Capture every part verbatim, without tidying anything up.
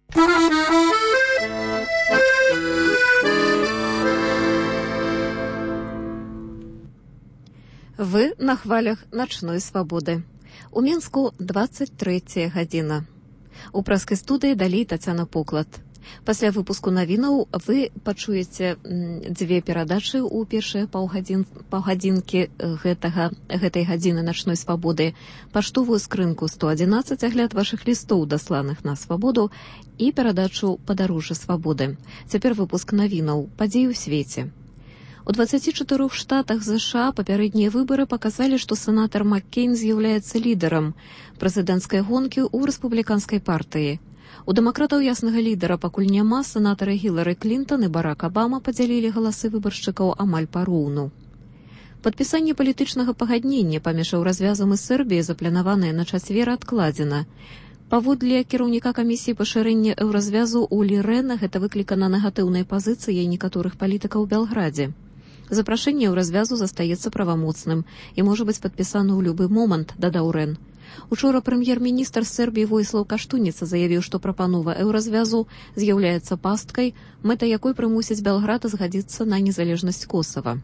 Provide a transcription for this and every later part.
Вы на хвалях начной свабоды. У Мінску двадцать третья гадзіна. У праскай студыі далей Тацяна Поклад. Пасля выпуску навінаў вы пачуеце дзве перадачы ў першыя паўгадзін, паўгадзінкі гэтага, гэтай гадзіны начной свабоды. Паштовую скрынку сто адзінаццаць, агляд вашых лістоў, дасланых на свабоду, і перадачу «Падарожжа свабоды». Цяпер выпуск навінаў, падзей у свеце. У дваццаці чатырох штатах ЗША папярэднія выбары паказалі, што сенатар Маккейн з'яўляецца лідарам прэзідэнцкай гонкі ў рэспубліканскай партыі. У дэмакратаў яснага лідара пакуль няма, сенатары Гілары Клінтон і Барак Абама падзялілі галасы выбаршчыкаў амаль пароўну. Падпісанне палітычнага пагаднення паміж Еўразвязам і Сербіяй, запланаванае на чацвер, адкладзена. Паводле кіраўніка камісіі пашырэння Еўразвязу Олі Рэна, гэта выклікана негатыўнай пазіцыяй некаторых палітыкаў у Белградзе. Запрашэнне Еўразвязу застаецца правамоцным і можа быць падпісана ў любы момант, дадаў Рэн. Учора прэм'ер-міністр Сербіі Воіслаў Каштуніца заявіў, што прапанова Еўразвязу з'яўляецца пасткай, мэта якой прымусіць Белград згадзіцца на незалежнасць Косава.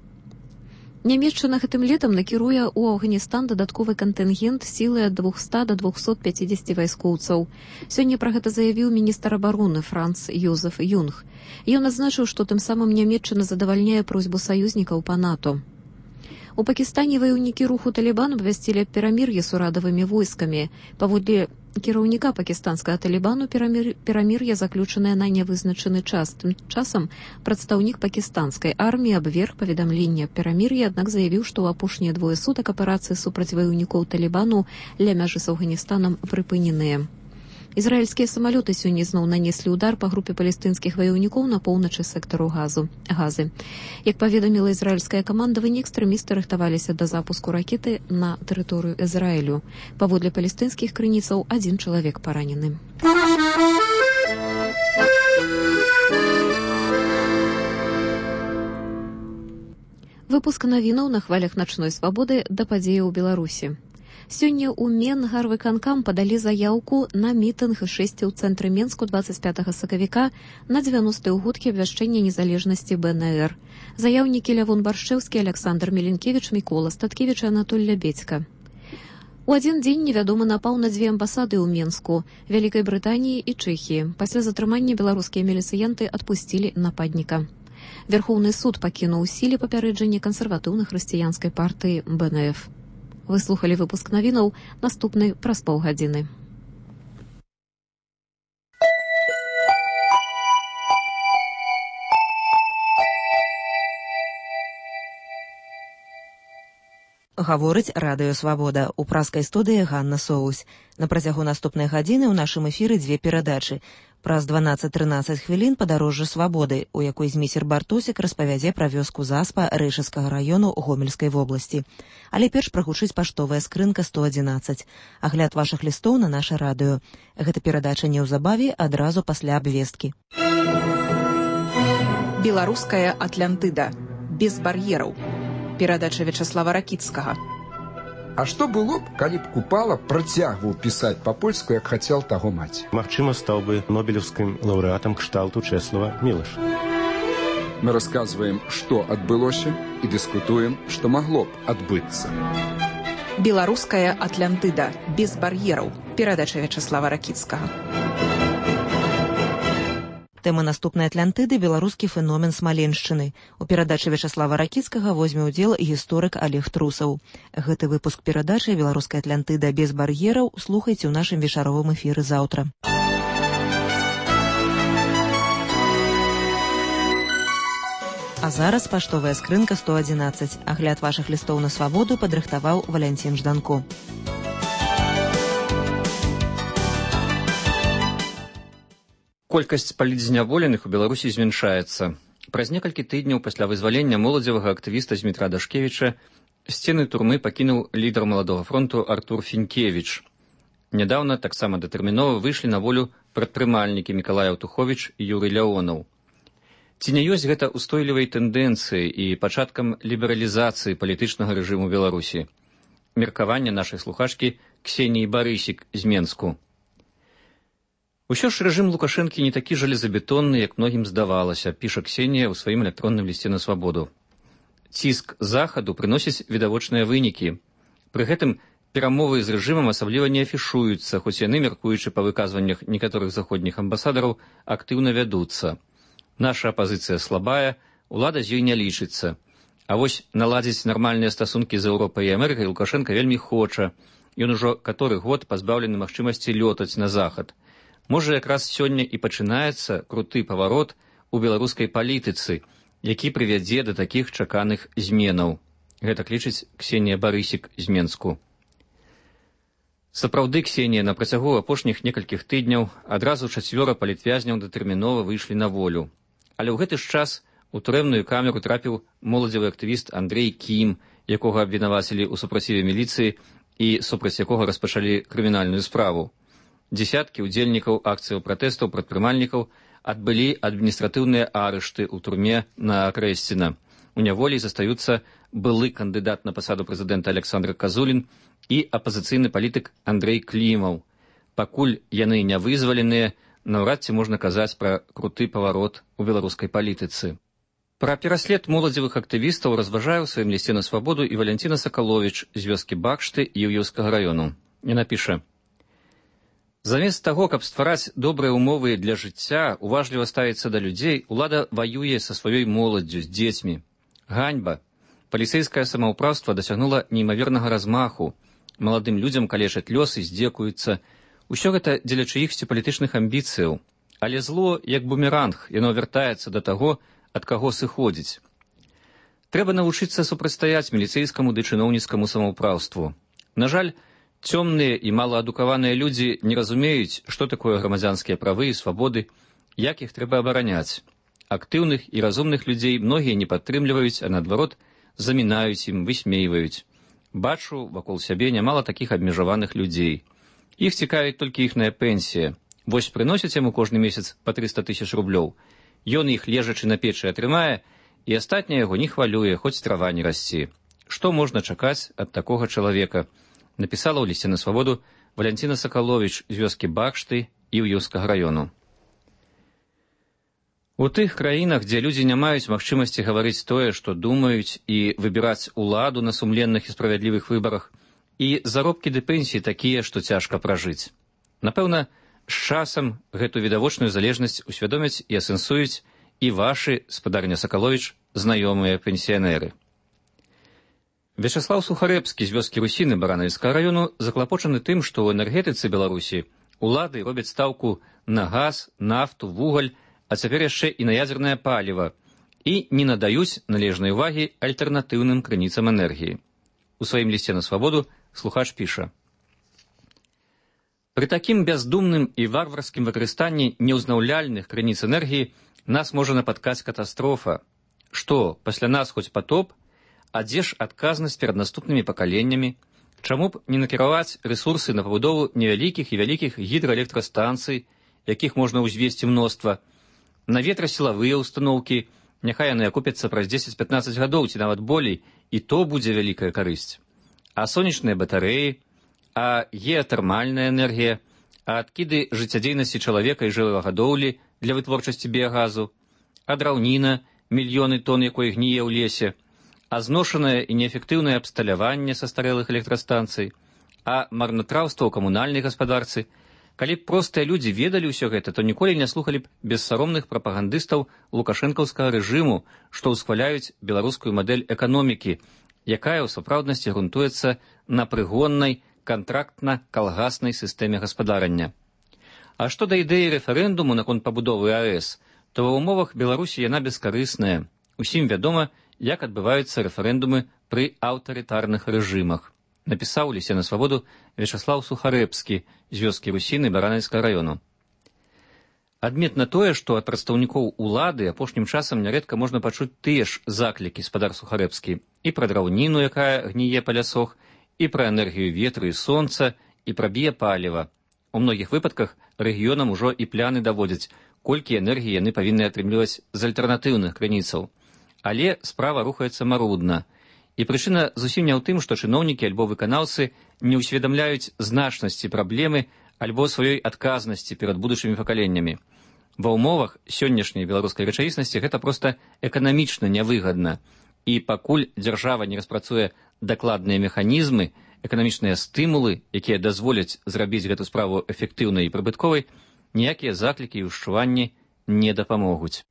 Нямецчына гэтым летам накіруе ў Афганістан дадатковы кантынгент сілы ад двухсот да двухсот пяцідзесяці вайскоўцаў. Сёння пра гэта заявіў міністр абароны Франц Йозеф Юнг. Ён адзначыў, што тым самым Нямецчына задавальняе просьбу саюзнікаў па НАТО. У Пакістане ваяўнікі руху Талібан абвясцілі перамір'е з урадавымі войскамі. Паводле кіраўніка пакістанскага Талібану перамір... перамір'е заключанае на нявызначаны час. Тым часам прадстаўнік пакістанскай арміі абверг паведамленне перамір'я, аднак заявіў, што ў апошнія двое сутак аперацыі супраць ваяўнікоў Талібану ля мяжы з Афганістанам прыпыненыя. Ізраільскія самалёты сёння зноў нанеслі ўдар па групе палестынскіх ваяўнікоў на поўначы сектару газу, газы. Як паведаміла ізраільскае камандаванне, экстрэмісты рыхтаваліся да запуску ракеты на тэрыторыю Ізраілю. Паводле палестынскіх крыніцаў, адзін чалавек паранены. Выпуск навінаў на хвалях начной свабоды да падзеяў у Беларусі. Сёння ў Менгарвыканкам падалі заяўку на мітынг і шэсце ў цэнтры Менску дваццаць пятага сакавіка на дзевяностыя ўгодкі абвяшчэння незалежнасці БНР. Заяўнікі Лявон Баршчэўскі, Аляксандр Міленкевіч, Мікола Статкевіч і Анатоль Лябедзька. У адзін дзень невядомы напаў на дзве амбасады ў Менску, Вялікай Брытаніі і Чэхіі. Пасля затрымання беларускія міліцыянты адпусцілі нападніка. Верхоўны суд пакінуў у сіле папярэджанне кансерватыўна-хрысціянскай партыі БНФ. Вы слухалі выпуск навінаў, наступны праз паўгадзіны. Гаворыць радыё «Свабода». У праскай студыі Ганна Соусь. На працягу наступнай гадзіны ў нашым эфіры дзве перадачы. Праз дванаццаць-трынаццаць хвілін «Падарожжа свабоды», у якой зміцер Бартосік распавядзе пра вёску Заспа Рэйшаўскага раёну Гомельскай вобласці. Але перш прагучыць паштовая скрынка сто адзінаццаць. Агляд вашых лістоў на наша радыё. Гэта перадача неўзабаве, адразу пасля абвесткі. Беларуская Атлантыда. Без бар'ераў. Перадача Вячаслава Ракіцкага. А што было б, калі б Купала працягваў пісаць па-польску, як хацеў таго маці? Магчыма, стаў бы нобелеўскім лаўрэатам кшталту Чэслава Мілаша. Мы расказваем, што адбылося, і дыскутуем, што магло б адбыцца. Беларуская Атлантыда. Без бар'ераў. Перадача Вячаслава Ракіцкага. Тэма наступнай Атлантыды – беларускі феномен Смаленшчыны. У перадачы Вячаслава Ракіцкага возьме ўдзел гісторык Олег Трусаў. Гэты выпуск перадачы «Беларуская Атлантыда без бар'ераў» слухайце ў нашым вечаровым эфіры заўтра. А зараз паштовая скрынка сто адзінаццаць. Агляд вашых лістоў на свабоду падрыхтаваў Валянцін Жданко. Колькасць палітзняволеных у Беларусі змяншаецца. Праз некалькі тыдняў пасля вызвалення моладзевага актывіста Змітра Дашкевіча сцены турмы пакінуў лідар Маладога фронту Артур Фінкевіч. Нядаўна таксама датэрмінова выйшлі на волю прадпрымальнікі Мікалай Аўтуховіч і Юрый Ляонаў. Ці не ёсць гэта устойлівай тэндэнцыяй і пачаткам лібералізацыі палітычнага рэжыму Беларусі? Меркаванне нашай слухачкі Ксеніі Барысік з Менску. Усё ж рэжым Лукашэнкі не такі жалезабетонны, як многім здавалася, піша Ксенія ў сваім электронным лісце на свабоду. Ціск захаду прыносіць відавочныя вынікі. Пры гэтым перамовы з рэжымам асабліва не афішуюцца, хоць яны, мяркуючы па выказваннях некаторых заходніх амбасадараў, актыўна вядуцца. Наша апазіцыя слабая, улада з ёй не лічыцца. А вось наладзіць нармальныя стасункі з Еўропай і Амерыкай Лукашенка вельмі хоча. Ён ужо каторы год пазбаўлены магчымасці лётаць на захад. Можа, якраз сёння і пачынаецца круты паварот у беларускай палітыцы, які прывядзе да такіх чаканых зменаў. Гэтак лічыць Ксенія Барысік з Менску. Сапраўды, Ксенія, на працягу апошніх некалькіх тыдняў адразу чацвёра палітвязняў датэрмінова выйшлі на волю. Але ў гэты ж час у турэмную камеру трапіў моладзевы актывіст Андрэй Кім, якога абвінавацілі ў супраціве міліцыі і супраць якога распачалі крымінальную справу. Дзесяткі ўдзельнікаў акцыяў пратэстаў прадпрымальнікаў адбылі адміністратыўныя арышты ў турме на Акрэсціна. У няволі застаюцца былы кандыдат на пасаду прэзідэнта Александр Казулін і апазіцыйны палітык Андрэй Клімаў. Пакуль яны не вызваленыя, наўрад ці можна казаць пра круты паварот у беларускай палітыцы. Пра пераслед моладзевых актывістаў разважае ў сваім лісце на свабоду і Валянціна Сакаловіч з вёскі Бакшты Іўеўскага раёну. Яна піша: замест таго, каб ствараць добрыя ўмовы для жыцця, уважліва ставіцца да людзей, улада ваюе са сваёй моладдзю, з дзецьмі. Ганьба. Паліцэйскае самаўпраўства дасягнула неймавернага размаху. Маладым людзям калечаць лёсы, здзекуюцца. Усё гэта дзеля чыіхсьці палітычных амбіцыяў. Але зло, як бумеранг, яно вяртаецца да таго, ад каго сыходзіць. Трэба навучыцца супрацьстаяць міліцэйскаму ды чыноўніцкаму самаўпраўству. На жаль, цёмныя і малаадукаваныя людзі не разумеюць, што такое грамадзянскія правы і свабоды, як іх трэба абараняць. Актыўных і разумных людзей многія не падтрымліваюць, а наадварот, замінаюць ім, высмейваюць. Бачу вакол сябе нямала такіх абмежаваных людзей. Іх цікавіць толькі іхная пенсія. Вось прыносяць яму кожны месяц па трыста тысяч рублёў. Ён іх лежачы на печы атрымае, і астатняе яго не хвалюе, хоць трава не расці. Што можна чакаць ад такога чалавека? Напісала ў лісце на свабоду Валянціна Сакаловіч з вёскі Бакшты Іўеўскага раёну. У тых краінах, дзе людзі не маюць магчымасці гаварыць тое, што думаюць, і выбіраць уладу на сумленных і справядлівых выбарах, і заробкі ды пенсіі такія, што цяжка пражыць. Напэўна, з часам гэту відавочную залежнасць усвядомяць і асэнсуюць і вашы, спадарня Сакаловіч, знаёмыя пенсіянеры. Вячаслаў Сухарэбскі з вёскі Русіны Баранавіцкага раёну заклапочаны тым, што ў энергетыцы Беларусі улады робяць стаўку на газ, нафту, вугаль, а цяпер яшчэ і на ядзернае паліва, і не надаюць належнай увагі альтэрнатыўным крыніцам энергіі. У сваім лісце на свабоду слухач піша: пры такім бяздумным і варварскім выкарыстанні неўзнаўляльных крыніц энергіі нас можа напаткаць катастрофа. Што, пасля нас хоць патоп? А дзе ж адказнасць перад наступнымі пакаленнямі? Чаму б не накіраваць рэсурсы на пабудову невялікіх і вялікіх гідраэлектрастанцый, якіх можна ўзвесці мноства, на ветрасілавыя ўстаноўкі, няхай яны акупяцца праз дзесяць-пятнаццаць гадоў ці нават болей, і то будзе вялікая карысць. А сонечныя батарэі, а геатэрмальная энергія, а адкіды жыццядзейнасці чалавека і жывёлагадоўлі для вытворчасці біягазу, а драўніна, мільёны тонн якой гніе ў лесе, а зношанае і неэфектыўнае абсталяванне састарэлых электрастанцый, а марнатраўства ў камунальнай гаспадарцы. Калі б простыя людзі ведалі ўсё гэта, то ніколі не слухалі б бессаромных прапагандыстаў лукашэнкаўскага рэжыму, што ўсхваляюць беларускую мадэль эканомікі, якая ў сапраўднасці грунтуецца на прыгоннай кантрактна-калгаснай сістэме гаспадарання. А што да ідэі рэферэндуму наконт пабудовы АЭС, то ва ўмовах Беларусі яна бескарысная. Усім вядома, як адбываюцца рэферэндумы пры аўтарытарных рэжымах. Напісаў у лісце на свабоду Вячаслаў Сухарэбскі з вёскі Русіны Баранавіцкага раёну. Адметна тое, што ад прадстаўнікоў улады апошнім часам нярэдка можна пачуць тыя ж заклікі, спадар Сухарэбскі, і пра драўніну, якая гніе па лясох, і пра энергію ветру і сонца, і пра біяпаліва. У многіх выпадках рэгіёнам ужо і пляны даводзяць, колькі энергіі яны павінны атрымліваць з альтэрнатыўных крыніцаў. Але справа рухаецца марудна. І прычына зусім не ў тым, што чыноўнікі альбо выканаўцы не ўсведамляюць значнасці праблемы, альбо сваёй адказнасці перад будучымі пакаленнямі. Ва ўмовах сённяшняй беларускай рэчаіснасці гэта проста эканамічна нявыгадна, і пакуль дзяржава не распрацуе дакладныя механізмы, эканамічныя стымулы, якія дазволяць зрабіць гэту справу эфектыўнай і прыбытковай, ніякія заклікі і ўшчуванні не дапамогуць.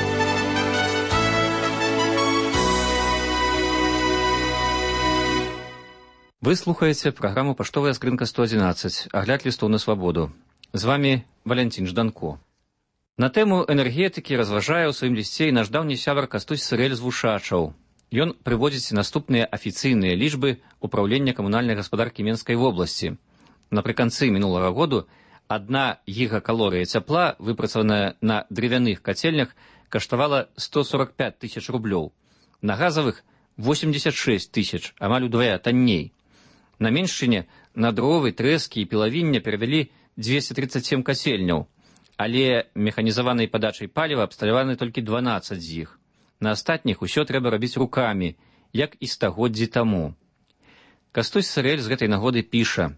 Вы слухаеце праграму «Паштовая скрынка сто адзінаццаць», агляд лістоў на свабоду. З вамі Валянцін Жданко. На тэму энергетыкі разважае ў сваім лісце і наш даўні сябар Кастусь Сырэль з Вушачаў. Ён прыводзіць наступныя афіцыйныя лічбы ўпраўлення камунальнай гаспадаркі Менскай вобласці. Напрыканцы мінулага году адна гігакалорыя цяпла, выпрацаваная на дрывяных кацельнях, каштавала сто сорок пять тысяч рублёў. На газавых восемьдесят шесть тысяч, амаль удвая танней. На Меншчыне на дровы, трэскі і пілавіння перавялі двести тридцать семь касельняў, але механізаванай падачай паліва абсталяваны толькі дванаццаць з іх. На астатніх усё трэба рабіць рукамі, як і стагоддзі таму. Кастусь Сырэль з гэтай нагоды піша: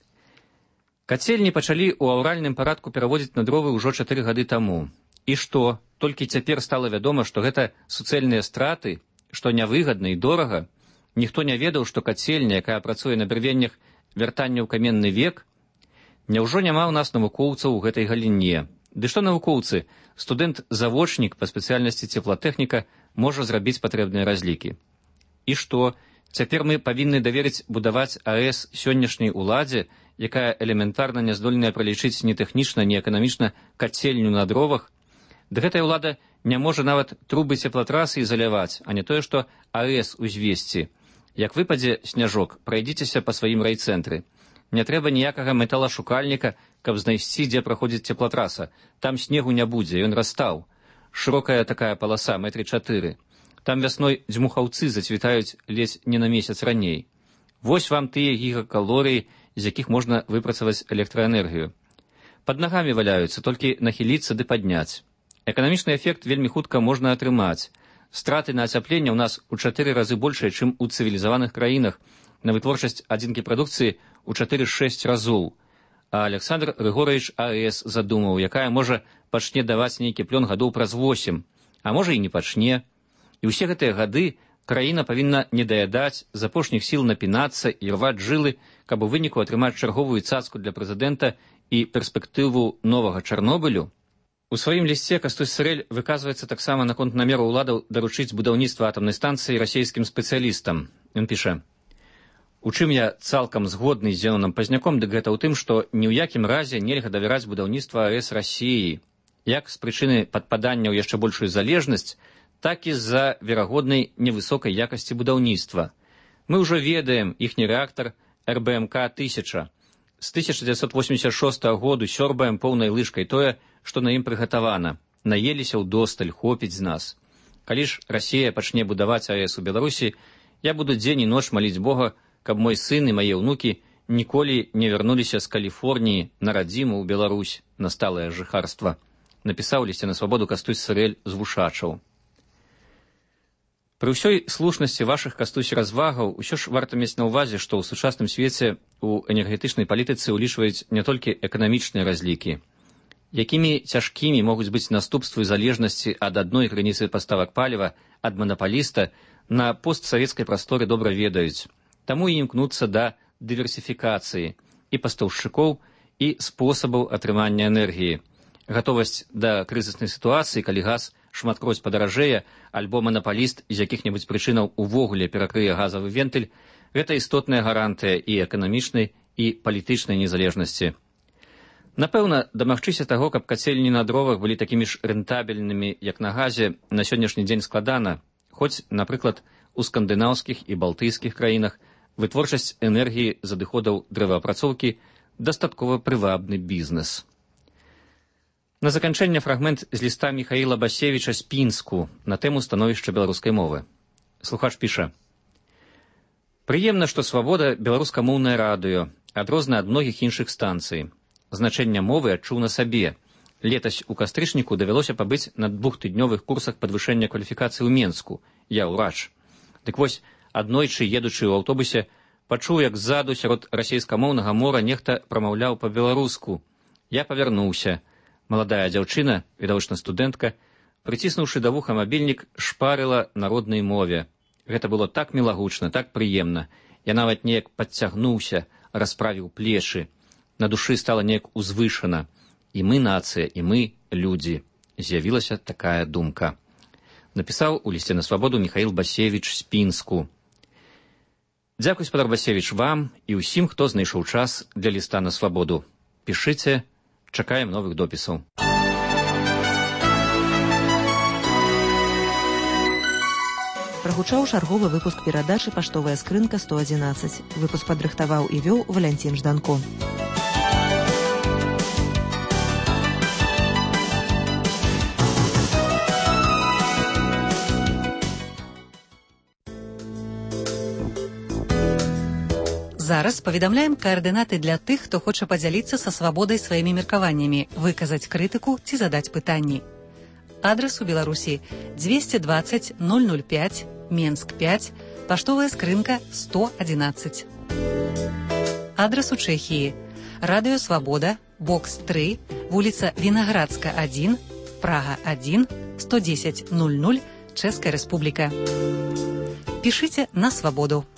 «Кацельні пачалі ў аўральным парадку пераводзіць на дровы ўжо чатыры гады таму. І што, толькі цяпер стала вядома, што гэта суцэльныя страты, што нявыгадна і дорага? Ніхто не ведаў, што кацельня, якая працуе на дрывеннях, вяртанне ў каменны век? Няўжо няма ў нас навукоўцаў у гэтай галіне? Ды што навукоўцы? Студэнт-завочнік па спецыяльнасці цеплатэхніка можа зрабіць патрэбныя разлікі. І што, цяпер мы павінны даверыць будаваць АЭС сённяшняй уладзе, якая элементарна не здольная пралічыць ні тэхнічна, ні эканамічна кацельню на дровах? Ды гэтая ўлада не можа нават трубы цеплатрасы ізаляваць, а не тое, што АЭС узвесці. Як выпадзе сняжок, прайдзіцеся па сваім райцэнтры. Не трэба ніякага металашукальніка, каб знайсці, дзе праходзіць цеплатраса. Там снегу не будзе, ён растаў. Шырокая такая паласа, метры чатыры. Там вясной дзьмухаўцы зацвітаюць ледзь не на месяц раней. Вось вам тыя гігакалорыі, з якіх можна выпрацаваць электраэнергію. Пад нагамі валяюцца, толькі нахіліцца ды падняць. Эканамічны эфект вельмі хутка можна атрымаць. Страты на ацяпленне ў нас у чатыры разы большыя, чым у цывілізаваных краінах, на вытворчасць адзінкі прадукцыі у чатыры-шэсць разоў. А Александр Григорович АЭС задумаў, якая можа пачне даваць нейкі плён гадоў праз восем, а можа і не пачне. І ўсе гэтыя гады краіна павінна не даядаць, з апошніх сіл напінацца і рваць жылы, каб у выніку атрымаць чарговую цацку для прэзідэнта і перспектыву новага Чарнобылю. У сваім лісце Кастусь Сырэль выказваецца таксама наконт намеру ўладаў даручыць будаўніцтва атамнай станцыі расійскім спецыялістам. Ён піша: «У чым я цалкам згодны з Зенонам Пазняком, дык гэта ў тым, што ні ў якім разе нельга давяраць будаўніцтва АЭС Расіі, як з прычыны падпадання ў яшчэ большую залежнасць, так і з-за верагоднай невысокай якасці будаўніцтва. Мы ўжо ведаем іхні рэактар эр бэ эм ка тысяча. З тысяча дзевяцьсот восемьдесят шостага году сёрбаем поўнай лыжкай тое, што на ім прыгатавана. Наеліся ўдосталь, хопіць з нас. Калі ж Расія пачне будаваць АЭС у Беларусі, я буду дзень і ноч маліць Бога, каб мой сын і мае ўнукі ніколі не вярнуліся з Каліфорніі на радзіму ў Беларусь, на сталае жыхарства», напісаў лісце на свабоду Кастусь Сырэль з Вушачаў. Пры ўсёй слушнасці вашых, Кастусь, развагаў, усё ж варта мець на ўвазе, што ў сучасным свеце ў энергетычнай палітыцы ўлічваюць не толькі эканамічныя разлікі. Якімі цяжкімі могуць быць наступствы залежнасці ад адной крыніцы паставак паліва ад манапаліста на постсавецкай прасторы добра ведаюць. Таму і імкнуцца да дыверсіфікацыі і пастаўшчыкоў, і спосабаў атрымання энергіі. Гатовасць да крызіснай сітуацыі, калі газ шматкроць падаражэе, альбо манапаліст з якіх-небудзь прычынаў увогуле перакрые газавы вентыль, гэта істотная гарантыя і эканамічнай, і палітычнай незалежнасці. Напэўна, дамагчыся таго, каб кацельні на дровах былі такімі ж рэнтабельнымі, як на газе, на сённяшні дзень складана, хоць, напрыклад, у скандынаўскіх і балтыйскіх краінах вытворчасць энергіі з адыходаў дрэваапрацоўкі дастаткова прывабны бізнес. На заканчэнне фрагмент з ліста Міхаіла Басевіча з Пінску на тэму становішча беларускай мовы. Слухач піша: «Прыемна, што свабода беларускамоўнае радыё, адрозна ад многіх іншых станцый. Значэнне мовы адчуў на сабе. Летась у кастрычніку давялося пабыць на двухтыднёвых курсах падвышэння кваліфікацыі ў Менску. Я ўрач. Дык вось, аднойчы, едучы ў аўтобусе, Пачуў, як ззаду сярод расейскамоўнага мора нехта прамаўляў па-беларуску. Я павярнуўся. Маладая дзяўчына, відавочна студэнтка, прыціснуўшы да вуха мабільнік, шпарыла на роднай мове. Гэта было так мілагучна, так прыемна. Я нават неяк падцягнуўся, расправіў плечы. На душы стала неяк узвышана. І мы нацыя, і мы людзі. З'явілася такая думка. Напісаў у лісце на свабоду Міхаіл Басевіч з Пінску. Дзякуй, спадар Басевіч, вам і ўсім, хто знайшоў час для ліста на свабоду. Пішыце, чакаем новых допісаў. Прагучаў чарговы выпуск перадачы «Паштовая скрынка сто адзінаццаць». Выпуск падрыхтаваў і вёў Валянцін Жданко. Зараз паведамляем каардынаты для тых, хто хоча падзяліцца са свабодай сваімі меркаваннямі, выказаць крытыку ці задаць пытанні. Адрас у Беларусі двести двадцать ноль ноль пять, Менск пять, паштовая скрынка сто адзінаццаць. Адрас у Чэхіі. Радыё Свабода, бокс три, вуліца Вінаградска один, Прага один, сто десять ноль ноль, Чэшская Рэспубліка. Пішыце на свабоду.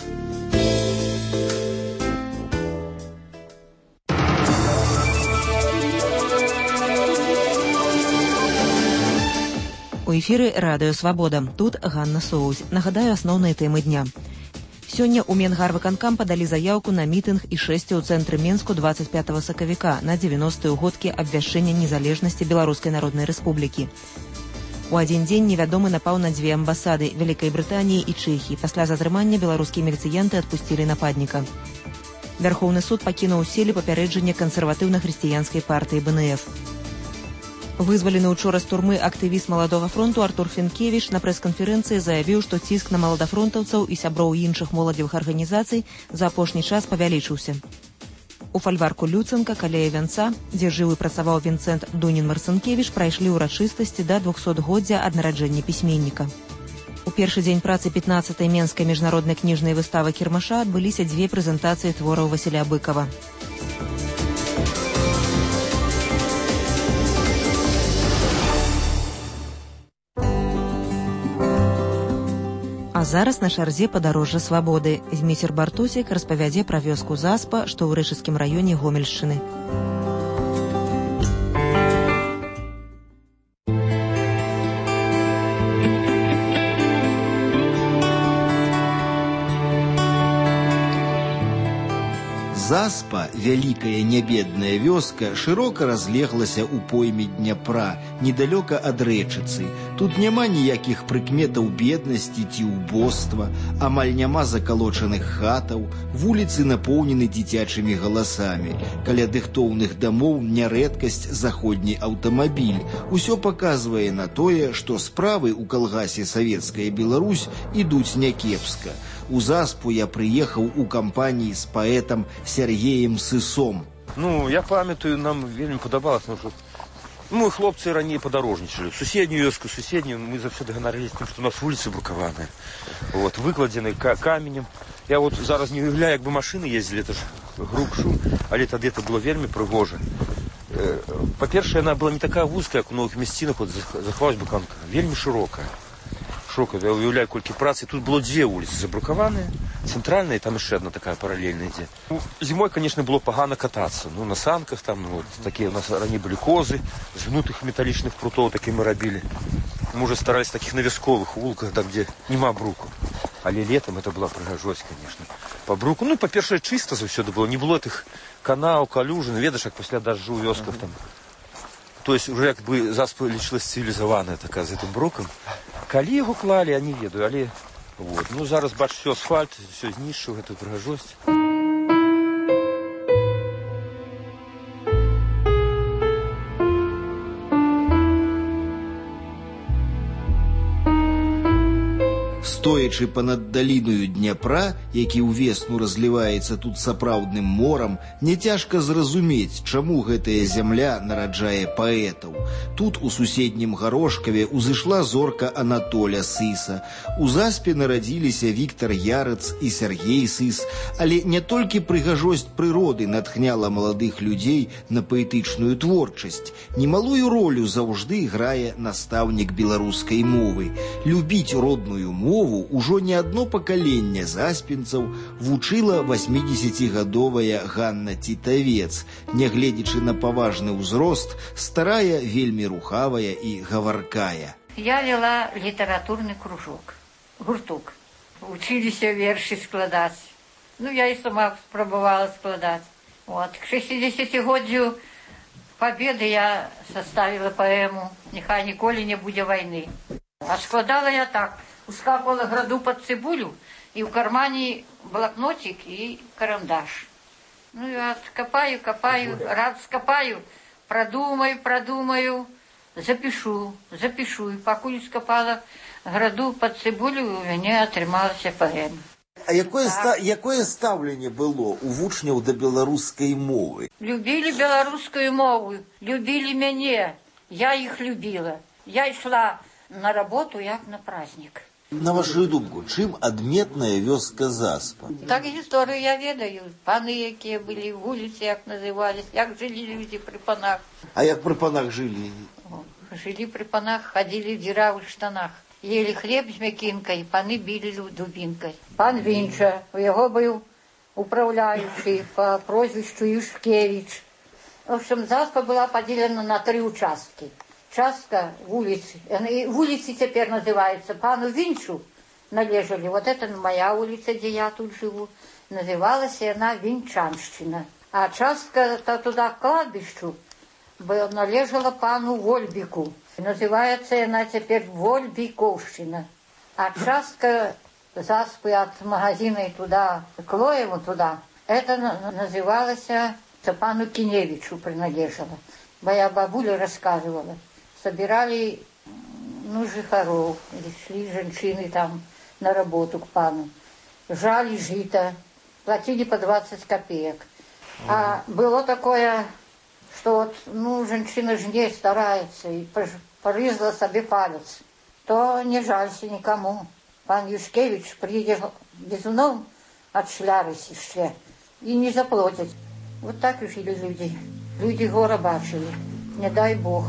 У эфіры радыё Свабода. Тут Ганна Соусь. Нагадаю асноўныя тэмы дня. Сёння ў Менгарвыканкам падалі заяўку на мітынг і шэсце ў цэнтры Менску двадцать пятого сакавіка на дзевяностыя ўгодкі абвяшчэння незалежнасці Беларускай Народнай Рэспублікі. У адзін дзень невядомы напаў на дзве амбасады Вялікай Брытаніі і Чэхіі. Пасля затрымання беларускія міліцыянты адпусцілі нападніка. Вярхоўны суд пакінуў у сіле папярэджанне кансерватыўна-хрысціянскай партыі бэ эн эф. Вызвалены учора з турмы актывіст Маладога фронту Артур Фінкевіч на прэс-канферэнцыі заявіў, што ціск на маладафронтаўцаў і сяброў іншых моладзевых арганізацый за апошні час павялічыўся. У фальварку Люценка, каля вянца, дзе жыў і працаваў Вінцэнт Дунін-Марцынкевіч, прайшлі ўрачыстасці да двухсотгоддзя ад нараджэння пісьменніка. У першы дзень працы пятнаццатай Менскай міжнароднай кніжнай выставы Кірмаша адбыліся дзве прэзентацыі твораў Васіля Быкава. А зараз на чарзе падарожжа свабоды. Зміцер Бартосік распавядзе пра вёску Заспа, што ў Рэчыцкім раёне Гомельшчыны. Заспа, вялікая нябедная вёска, шырока разлеглася ў пойме Дняпра, недалёка ад Рэчыцы. Тут няма ніякіх прыкметаў беднасці ці ўбоства, амаль няма закалочаных хатаў, вуліцы напоўнены дзіцячымі галасамі. Каля дыхтоўных дамоў нярэдкасць заходні аўтамабіль. Усё паказвае на тое, што справы ў калгасе «Савецкая Беларусь» ідуць някепска. У Заспу я прыехаў у кампаніі з паэтам Сергеем Сысом. Ну, я памятаю, нам вельмі падабалася, ну, што мы, хлопцы, раней падарожнічалі. Суседнюю вёску, суседнюю, мы заўсёды ганарыліся тым, што у нас вуліцы брукаваныя. Вот, выкладзены каменем. Я вот зараз не уявляю, як бы машыны ездзілі, это ж грук шум, але тады это было вельмі прыгожа. Па-першае, яна была не такая вузкая, як у новых мясцінах, вот захавалась буканка, вельмі шырокая. Шока, я уявляю, колькі працы. Тут было две вуліцы забрукаваныя, цэнтральная, і там яшчэ одна такая паралельная ідзе. Ну, зімой, конечно, было пагана катацца. Ну, на санках там, вот, такія у нас раней былі козы, з гнутых металічных прутоў такі мы рабілі. Мы уже старались в таких навязковых вулках, там, где нема бруку. Але летом это была прыгажосць, конечно. По бруку, ну, па-першае, чыста заўсёды было. Не было тых канаў, калюжын, ведаш, як пасля дажджу ў вёсках там. То есть уже як бы Заспа лічылась цывілізаваная такая з гэтым брукам. Калі яго клалі, я не ведаю, але вот. Ну, зараз, бач, все асфальт, все знішчыў гэтую прыгажосць. Стоячы панад даліною Дняпра, які ўвесну разліваецца тут сапраўдным морам, няцяжка зразумець, чаму гэтая зямля нараджае паэтаў. Тут, у суседнім Гарошкаве, узышла зорка Анатоля Сыса. У Заспе нарадзіліся Віктар Ярыц і Сергей Сыс, але не толькі прыгажосць прыроды натхняла маладых людзей на паэтычную творчасць. Немалую ролю заўжды грае настаўнік беларускай мовы. Любіць родную мову Мову ўжо не адно пакаленне заспенцаў вучыла васьмідзесяцігадовая Ганна Тітавец. Нягледзячы на паважны ўзрост, старая вельмі рухавая і гаваркая. Я вела літаратурны кружок, гурток. Учыліся вершы складаць. Ну, я і сама спрабавала складаць. Вот. К шэсцідзесяцігоддзю Пабеды я составила паэму «Нехай ніколі не будзе вайны». А складала я так. Ускакала граду под цибулю, и в кармане блокнотик и карандаш. Ну, я копаю, копаю, раз скопаю, продумаю, продумаю, запишу, запишу. И пока скопала граду под цибулю, у меня атрымалася паэма. А якое, ста, якое стаўленне было у вучняў да беларускай мовы? Любили беларускую мову, любили мяне, я их любила. Я шла на работу, як на праздник. На вашу думку, чым адметная вёска Заспа? Так гісторыю я ведаю. Паны, якія былі, вуліцы, як назывались, як жылі людзі пры панах. А як пры панах жылі? Жылі пры панах, хадзілі в дзіравых штанах. Ели хлеб з мякінкай, паны білі дубінкай. Пан Вінча, у яго быў управляючы по прозвішчу Юшкевіч. В общем, Заспа была падзелена на тры участкі. Частка улицы, улицы теперь называются, пану Винчу належали, вот это моя улица, где я тут живу, называлась она Винчанщина. А частка -то туда к кладбищу належала пану Вольбику, называется она теперь Вольбиковщина. А частка Заспы от магазина и туда, к Лоеву туда, это называлась пану Киневичу принадлежала. Моя бабуля рассказывала. Собирали, ну, жихаров, шли женщины там на работу к пану. Жали жито, платили по двадцать копеек. А было такое, что вот, ну, женщина жне старается и порызла себе палец, то не жалься никому. Пан Юшкевич приедет безуном от шляры еще и не заплатит. Вот так и жили люди. Люди гора бачили, не дай Бог.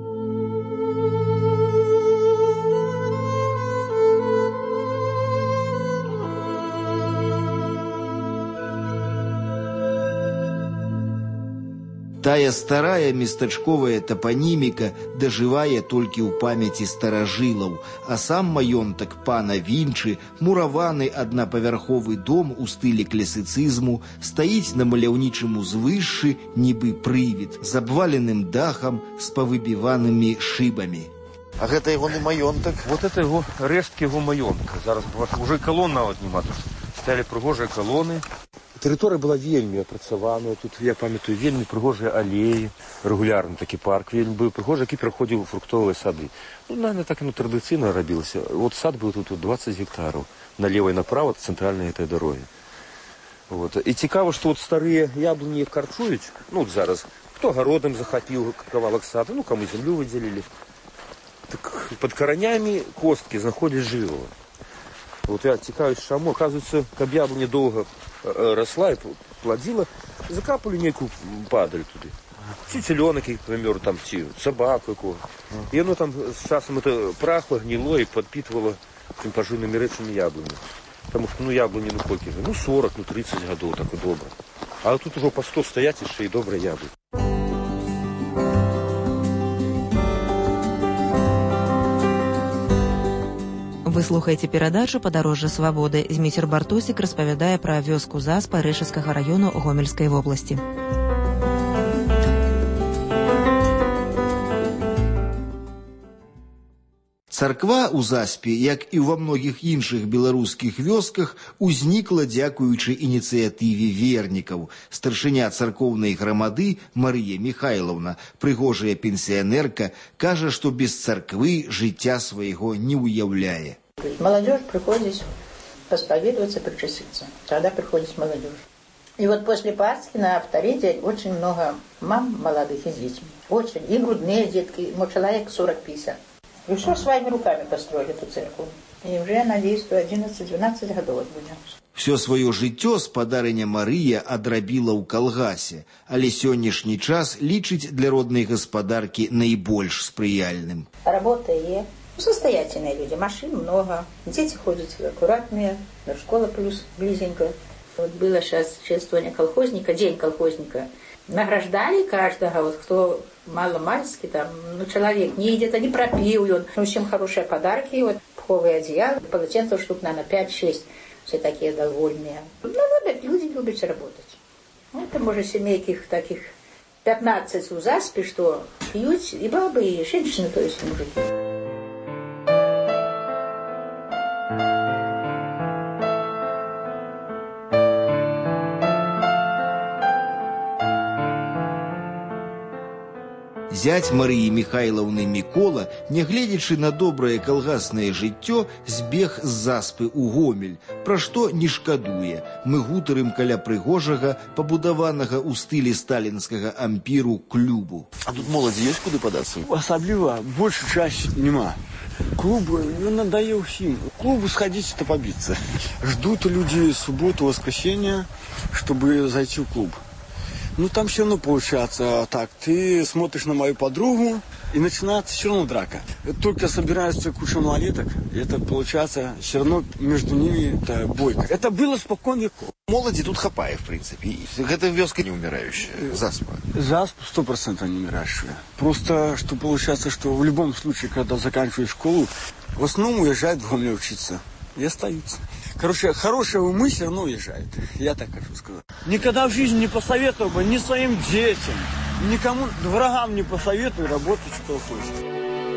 Тая старая местачковая тапаніміка дажывае толькі ў памяці старажылаў, а сам маёнтак пана Вінчы, мураваны аднапавярховы дом у стылі класіцызму, стаіць на маляўнічым узвышшы, нібы прывід, з абваленым дахам, з павыбіванымі шыбамі. А гэта ягоны маёнтак? Вот это его рэшткі яго маёнтка. Зараз уже колон нават няма. Сталі прыгожыя колоны. Тэрыторыя была вельмі апрацаваная. Тут, я памятаю, вельмі прыгожыя алеі. Рэгулярны такі парк вельмі быў прыгожы, які пераходзіў у фруктовыя сады. Ну, наверное, так і ну, традыцыйна рабілася. Вот сад быў тут двадцать гектараў. Налево і направо ад цэнтральнай гэтай дарогі. Вот. І цікава, што вот старыя яблыні карчуюць. Ну, вот зараз. Хто гародам захапіў кавалак сада, ну, каму зямлю выдзелілі. Так под каранямі косткі знаходзяць жывого. Вот я цікавіць, чаму, оказывается, каб яблоня доўга росла и плодила, закапали некую падаль туды. Ці цыленок, які памёр, там, ці собаку якого. И оно там с часом это прахло, гнило и подпитывало тем поживными рэчамі яблони. Потому что, ну, яблони, ну, колькі же? Ну, сорок, ну, тридцать годов, так и добро. А тут уже по сто стоять еще и добрые яблони. Вы слухаеце перадачу «Падарожжа свабоды». Зміцер Бартосік распавядае пра вёску Заспа Рэшыцкага раёну Гомельскай вобласці. Царква ў Заспе, як і ва многіх іншых беларускіх вёсках, узнікла дзякуючы ініцыятыве вернікаў. Старшыня царкоўнай грамады Марыя Михайлаўна, прыгожая пенсіянерка, кажа, што без царквы жыцця свайго не ўяўляе. Молодежь приходит посповедоваться, причаститься. Тогда приходит молодежь. И вот после Пасхи на авторите очень много мам молодых и с детьми. Очень. И грудные детки, ну, человек сорок-пятьдесят. И все своими руками построили эту церковь. И уже, надеюсь, что одиннадцать-двенадцать годов будем. Все свое жыццё спадарыня Марыя адрабіла ў калгасе, але сённяшні час лічыць для роднай гаспадаркі найбольш спрыяльным. Работа есть. Состоятельные люди, машин много, дети ходят аккуратные, школа плюс близенько. Вот было сейчас чествование колхозника, день колхозника. Награждали каждого, вот кто мало-мальски, там, ну, человек не идет, а не пропил он. Ну, всем хорошие подарки, вот, пуховые одеяла, полотенцев штук, наверное, пять-шесть. Все такие довольные. Ну, любят, люди любят работать. Ну, это, может, семейки таких пятнадцать у заспи, что пьют и бабы, и женщины, то есть мужики. Зять Марыі Міхайлаўны Мікола, нягледзячы на добрае калгаснае жыццё, збег з заспы ў Гомель, пра што не шкадуе. Мы гутарым каля прыгожага, пабудаванага ў стылі сталінскага ампіру клубу. А тут моладзі ёсць куды падацца? Асабліва, большая часть нема. Клубы, ну, надоел всем. Клубы сходить-то побиться. Ждут люди субботу, воскресенье, чтобы зайти в клуб. Ну, там все равно получается так. Ты смотришь на мою подругу, и начинается все равно драка. Только собираются куча малолеток, и это получается все равно между ними это бойка. Это было спокон веков. Моладзі тут хапае, в принципе. Гэта вёска не умирающая, заспа. Заспа сто процентов не умирающая. Просто, что получается, что в любом случае, когда заканчиваешь школу, в основном уезжают в Гомель учиться. И остаются. Короче, хорошие умы все равно уезжают. Я так хочу сказать. Никогда в жизни не посоветовал бы ни своим детям, никому, врагам не посоветую работать, что хочешь.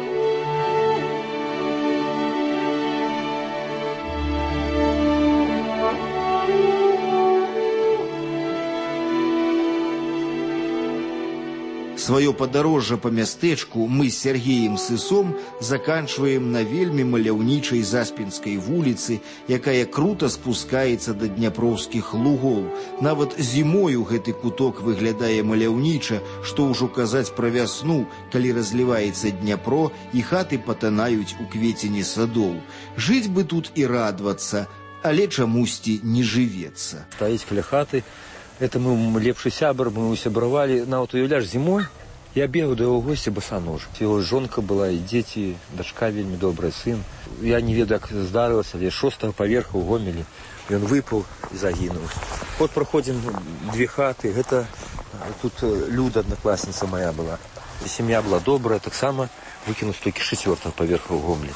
Свое падарожжа па мястэчку мы з Сергеем Сысом заканчваем на вельмі маляўнічай Заспінскай вуліцы, якая крута спускаецца да дняпроўскіх лугоў. Нават зімою гэты куток выглядае маляўніча, што ўжо казаць пра вясну, калі разліваецца Дняпро і хаты патанаюць у квецені садоў. Жыць бы тут і радавацца, але чамусьці не жывецца. Стаіць каля хаты. Это мы лепшы сябр, мы усябравалі. На вот уявляешь, зимой я бегаю до его гостя босонож. Его жонка была, и дети, дочка вельмі добрая, сын. Я не ведаю, как здарылася, але шостого поверха у Гомелі. И он выпал и загинул. Вот проходим две хаты. Это тут Люда, одноклассница моя была. И семья была добрая, так само выкинул стойки четвертого поверха у Гомелі.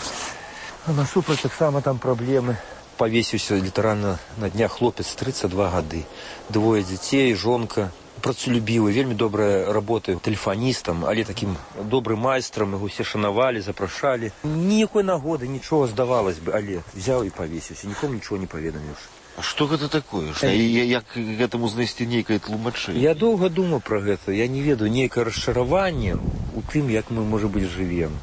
А на супер так само там проблемы. Повесился літаральна на днях хлопец, тридцать два гады. Двое дзяцей, жонка. Працалюбівы, вельмі добрая работа тэлефаністам, але таким добрым майстрам, яго все шанавалі, запрашалі. Ніякой нагоды, нічого, здавалось бы, але взял і повесіўся, нікому нічого не паведаміўшы. А што гэта такое? Што, як гэтаму знайсці нейкае тлумачэнне? Я доўга думаў пра гэта, я не ведаю, нейкае расчараванне у тым, як мы, можа быць, жывем.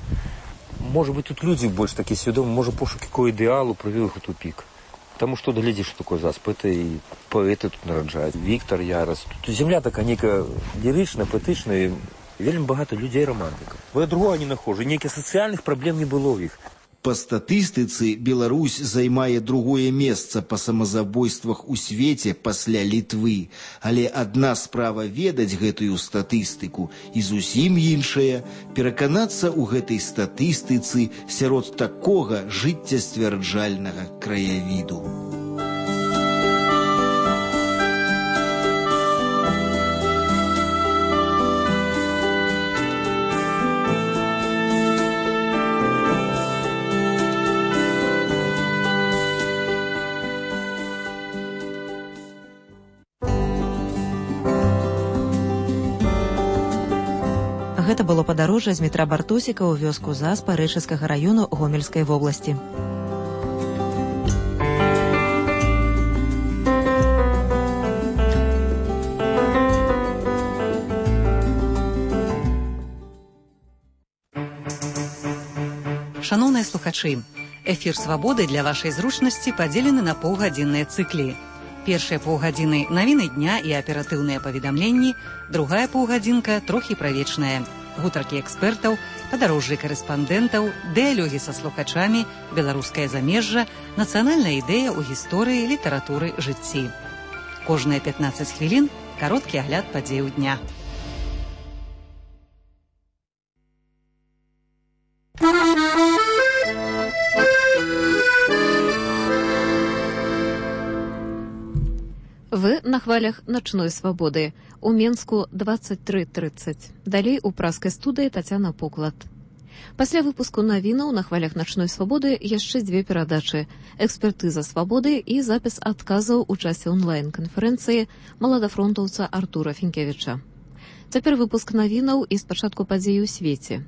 Может быть, тут люди больше такие сведомые, может, пошук какого идеалу привел их в тупик. Потому что доглядишь, что такое засп, это и поэты тут нараджают. Виктор Ярос. Тут земля такая некая лиричная, поэтичная, и вельми багато людей романтиков. Я другого не нахожу, неких социальных проблем не было у них. Па статыстыцы Беларусь займае другое месца па самазабойствах у свеце пасля Літвы. Але адна справа ведаць гэтую статыстыку і зусім іншая пераканацца ў гэтай статыстыцы сярод такога жыццясцвярджальнага краявіду. Гэта было падарожжа з метра Бартосіка ў вёску Заспа Рэчыцкага раёну Гомельскай вобласці. Шановныя слухачы, Эфір «Свабоды» для вашай зручнасці падзелены на паўгадзінныя цыклі. Першыя паўгадзіны – навіны дня і аператыўныя паведамленні, другая паўгадзінка – трохі правечная. Гутаркі экспертаў, падарожжы карэспандэнтаў, дыялогі са слухачамі, беларускае замежжа, нацыянальная ідэя ў гісторыі, літаратуры, жыцці. Кожныя пятнаццаць хвілін – кароткі агляд падзеяў дня. Вы на хвалях начной свабоды. У Менску двадцать три тридцать. Далей у праскай студыі Тацяна Поклад. Пасля выпуску навінаў на хвалях начной свабоды яшчэ дзве перадачы: экспертыза свабоды і запіс адказаў у часе онлайн-канферэнцыі маладафронтаўца Артура Фінкевіча. Цяпер выпуск навінаў і спачатку падзей у свеце.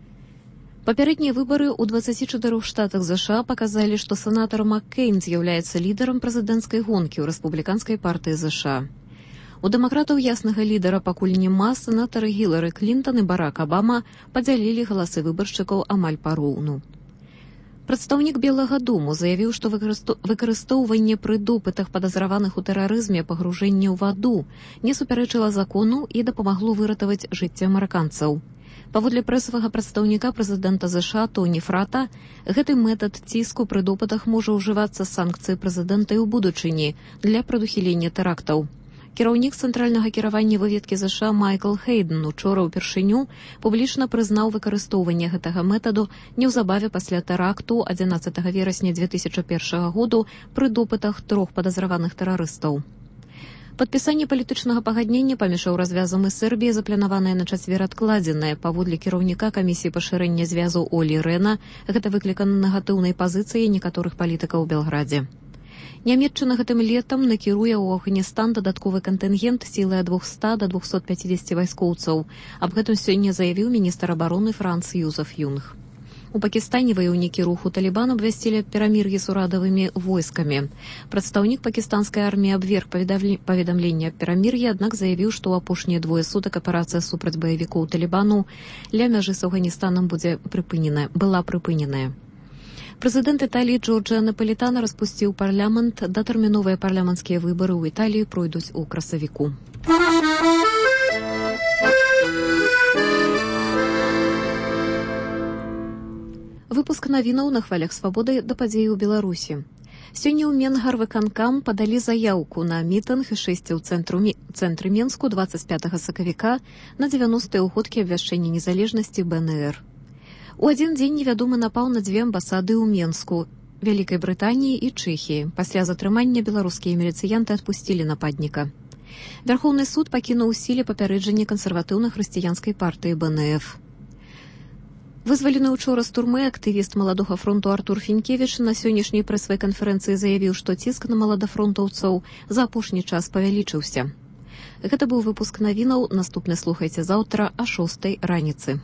Папярэднія выбары ў дваццаці чатырох штатах ЗША паказалі, што сенатар Маккейн з'яўляецца лідарам прэзідэнцкай гонкі ў рэспубліканскай партыі ЗША. У дэмакратаў яснага лідара пакуль няма, сенатары Гілары Клінтон і Барак Абама падзялілі галасы выбаршчыкаў амаль пароўну. Прадстаўнік Белага дому заявіў, што выкарыстоўванне пры допытах падазраваных у тэрарызме пагружэння ў ваду не супярэчыла закону і дапамагло выратаваць жыцці амерыканцаў. Паводле прэсавага прадстаўніка прэзідэнта ЗША Тоні Фрата, гэты метад ціску пры допытах можа ўжывацца санкцыі прэзідэнта і ў будучыні для прадухілення тэрактаў. Кіраўнік цэнтральнага кіравання выведкі ЗША Майкл Хейден учора ўпершыню публічна прызнаў выкарыстоўванне гэтага метаду неўзабаве пасля тэракту адзінаццатага верасня дзве тысячы першага году пры допытах трох падазраваных тэрарыстаў. Падпісанне палітычнага пагаднення паміж развязам і Сербіяй запланаванае на чацвер адкладзенае. Паводле кіраўніка камісіі пашырэння звязу Олі Рэна, гэта выклікана негатыўнай пазіцыяй некаторых палітыкаў у Белградзе. Нямецчына гэтым летам накіруе ў Афганістан дадатковы кантынгент сілай ад двухсот да двухсот пяцідзесяці вайскоўцаў. Аб гэтым сёння заявіў міністр абароны Франц Юзеф Юнг. У Пакістане ваяўнікі руху Талібан абвясцілі перамір'е з урадавымі войскамі. Прадстаўнік пакістанскай арміі абверг паведамленне аб перамір'і, аднак заявіў, што ў апошнія двое сутак аперацыя супраць баевікоў Талібану ля мяжы з Афганістанам будзе прыпыненая, была прыпыненая. Прэзідэнт Італіі Джорджа Напалітана распусціў парламент. Датэрміновыя парламенцкія выбары ў Італіі пройдуць у красавіку. Выпуск навінаў на хвалях свабоды да падзеі ў Беларусі. Сёння ў Менгарвыканкам падалі заяўку на мітынг і шэсці ў цэнтры Менску дваццаць пятага сакавіка на дзевяностыя ўгодкі абвяшчэння незалежнасці Бэ Эн Эр. У адзін дзень невядомы напаў на дзве амбасады ў Менску, Вялікай Брытаніі і Чэхіі. Пасля затрымання беларускія міліцыянты адпусцілі нападніка. Вярхоўны суд пакінуў у сіле папярэджанне кансерватыўна-хрысціянскай партыі Бэ Эн Эф. Вызвалены учора з турмы актывіст маладога фронту Артур Фінкевіч на сённяшняй прэсавай канферэнцыі заявіў, што ціск на маладафронтаўцаў за апошні час павялічыўся. Гэта быў выпуск навінаў. Наступны слухайце заўтра а шостай раніцы.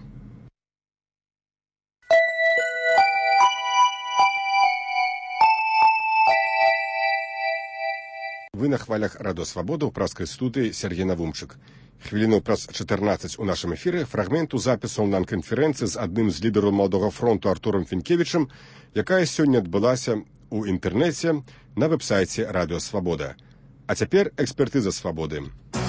Вы на хвалях Радо Свабода ў праскай студыі Сергей Навумчык. Хвіліну праз чатырнаццаць у нашым эфіры фрагменту запісу онлайн-канферэнцыі з адным з лідараў маладога фронту Артурам Фінкевічам, якая сёння адбылася ў інтэрнэце на вэб-сайце Радыё Свабода. А цяпер экспертыза свабоды.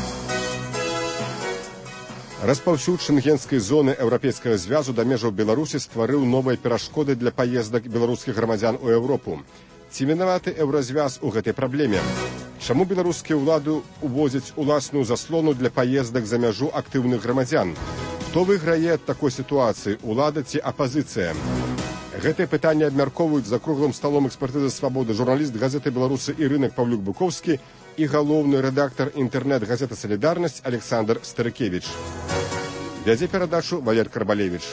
Распаўсюд шэнгенскай зоны Еўрапейскага звязу да межаў Беларусі стварыў новыя перашкоды для паездак беларускіх грамадзян у Еўропу. Ці вінаваты еўразвяз у гэтай праблеме? Чаму беларускія ўлады увозяць уласную заслону для паездак за мяжу актыўных грамадзян? Хто выйграе ад такой сітуацыі, улада ці апазіцыя? Гэтае пытанне абмяркоўваюць за круглым сталом экспертызы свабоды журналіст газеты «Беларусы» і рынак Павлюк Буковскі і галоўны рэдактар інтэрнэт-газеты «Салідарнасць» Александр Старыкевіч. Вядзе перадачу Валер Карбалевіч.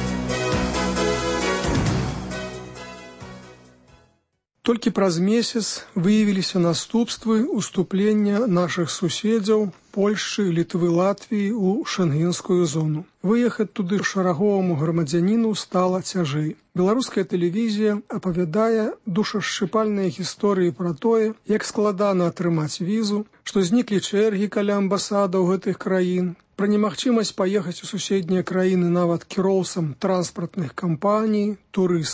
Толькі праз месяц выявіліся наступствы уступлення нашых суседзяў Польшчы, Літвы, Латвіі ў шэнгенскую зону. Выехаць туды шараговаму грамадзяніну стала цяжэй. Беларуская тэлевізія апавядае душашчыпальныя гісторыі пра тое, як складана атрымаць візу, што зніклі чэргі каля амбасадаў гэтых краін, пра немагчымасць паехаць у суседнія краіны нават кіроўцам транспартных кампаній, турыстам.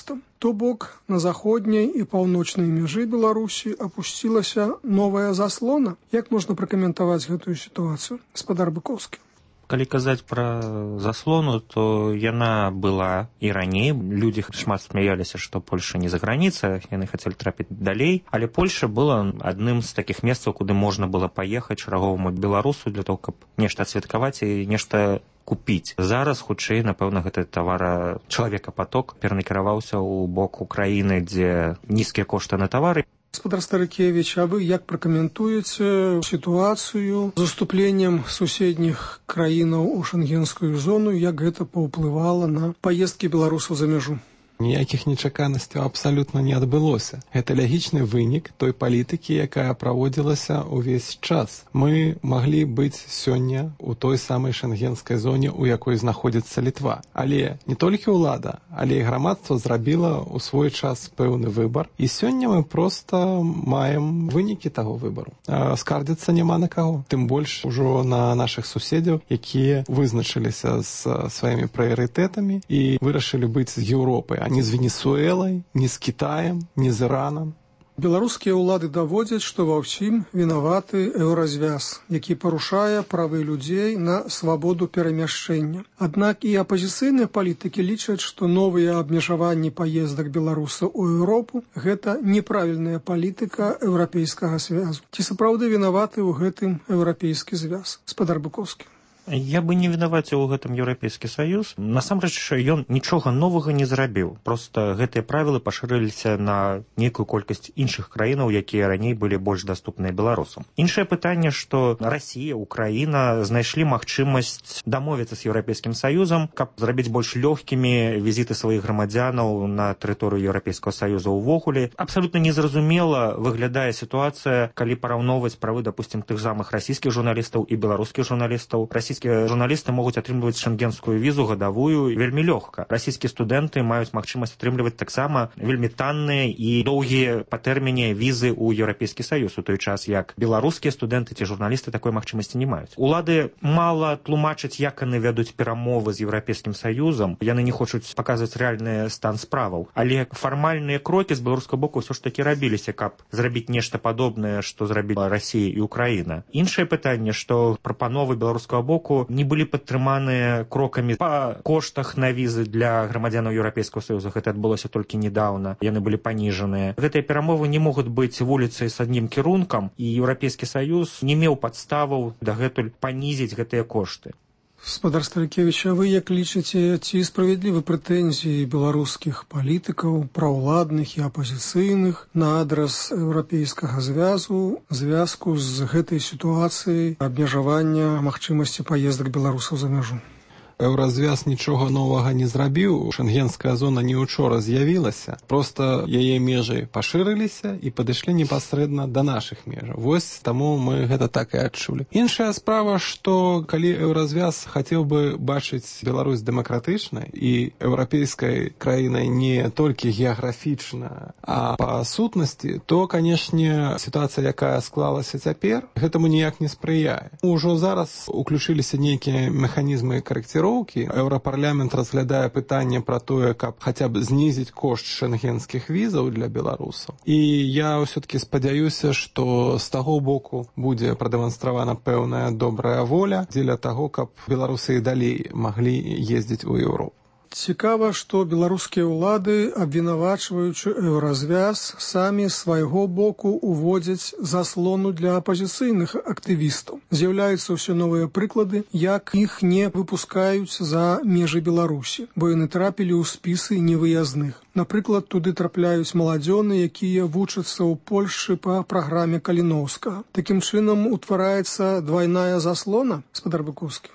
То бок на заходняй і паўночнай мяжы Беларусі апусцілася новая заслона. Як можна пракаментаваць гэтую сітуацыю, гаспадар Быкоўскі? Калі казаць пра заслону, то яна была і раней. Людзі шмат смяяліся, што Польша не за граніца, яны хацелі трапіць далей. Але Польша была адным з такіх месцаў, куды можна было паехаць чарговаму беларусу для того, каб нешта адсвяткаваць і нешта купіць. Зараз, хутчэй, напэўна, гэты тавара чалавекапаток перанакіраваўся ў бок Украіны, дзе нізкія кошты на тавары. Гаспадар Старыкевіч, а вы як пракаментуеце сітуацыю з уступленнем суседніх краінаў у шэнгенскую зону, як гэта паўплывала на паездкі беларусаў за мяжу? Ніякіх нечаканасцяў абсалютна не адбылося. Гэта лягічны вынік той палітыкі, якая праводзілася ўвесь час. Мы маглі быць сёння ў той самай шэнгенскай зоне, у якой знаходзіцца Літва. Але не толькі ўлада, але і грамадства зрабіла ў свой час пэўны выбар. І сёння мы проста маем вынікі таго выбару. Скардзіцца няма на каго. Тым больш ужо на нашых суседзяў, якія вызначыліся з сваімі прыярытэтамі і вырашылі быць з Еўропай, а не з Венесуэлай, не з Кітаем, не з Іранам. Беларускія ўлады даводзяць, што ва ўсім вінаваты еўразвяз, які парушае правы людзей на свабоду перамяшчэння. Аднак і апазіцыйныя палітыкі лічаць, што новыя абмежаванні паездак беларусаў у Еўропу – гэта неправільная палітыка еўрапейскага звязу. Ці сапраўды вінаваты ў гэтым еўрапейскі звяз? Гаспадар Быкоўскі. Я бы не вінаваціў у гэтым Еўрапейскі Саюз. Насамрэч, ён нічога новага не зрабіў. Проста гэтыя правілы пашырыліся на нейкую колькасць іншых краінаў, якія раней былі больш даступныя беларусам. Іншае пытанне, што Расія, Украіна знайшлі магчымасць дамовіцца з Еўрапейскім Саюзам, каб зрабіць больш лёгкімі візіты сваіх грамадзянаў на тэрыторыю Еўрапейскага Саюза ўвогуле. Абсалютна незразумела выглядае сітуацыя, калі параўноўваць правы, дапусцім, тых самых расійскіх журналістаў і беларускіх журналістаў. Расійскія журналісты могуць атрымліваць шэнгенскую візу гадавую вельмі лёгка. Расійскія студэнты маюць магчымасць атрымліваць таксама вельмі танныя і доўгія па тэрміне візы ў Еўрапейскі Саюз, у той час як беларускія студэнты ці журналісты такой магчымасці не маюць. Улады мала тлумачаць, як яны вядуць перамовы з Еўрапейскім Саюзам. Яны не хочуць паказваць рэальны стан справаў. Але фармальныя крокі з беларускага боку ўсё ж такі рабіліся, каб зрабіць нешта падобнае, што зрабіла Расія і Украіна. Іншае пытанне, што прапановы беларускага боку не былі падтрыманыя крокамі па коштах на візы для грамадзянаў Еўрапейскага Саюза. Гэта адбылося толькі недаўна. Яны былі паніжаныя. Гэтыя перамовы не могуць быць вуліцай з адным кірункам, і Еўрапейскі Саюз не меў падставаў дагэтуль панізіць гэтыя кошты. Гаспадар Старыкевіч, а вы як лічыце, ці справядлівы прэтэнзіі беларускіх палітыкаў, праўладных і апазіцыйных на адрас еўрапейскага звязу, звязку з гэтай сітуацыяй абмежавання магчымасці паездак беларусаў за мяжу? Еўразвяз нічога новага не зрабіў. Шэнгенская зона не учора з'явілася. Проста яе межы пашырыліся і падышлі непасрэдна да нашых межаў. Вось таму мы гэта так і адчулі. Іншая справа, што калі еўразвяз хацеў бы бачыць Беларусь дэмакратычнай і еўрапейскай краінай не толькі геаграфічна, а па сутнасці, то, канешне, сітуацыя, якая склалася цяпер, гэтаму ніяк не спрыяе. Ужо зараз уключыліся нейкія механізмы карэкціроўкі. Еўрапарламент разглядае пытанне пра тое, каб хаця б знізіць кошт шэнгенскіх візаў для беларусаў. І я ўсё-такі спадзяюся, што з таго боку будзе прадэманстравана пэўная добрая воля дзеля таго, каб беларусы і далей маглі ездзіць у Еўропу. Цікава, што беларускія ўлады, абвінавачваючы еўразвяз, самі з свайго боку уводзяць заслону для апазіцыйных актывістаў. З'яўляюцца ўсе новыя прыклады, як іх не выпускаюць за межы Беларусі, бо яны трапілі ў спісы невыязных. Напрыклад, туды трапляюць маладзёны, якія вучацца ў Польшчы па праграме Каліноўскага. Такім чынам утвараецца двайная заслона, гаспадар Быкоўскі.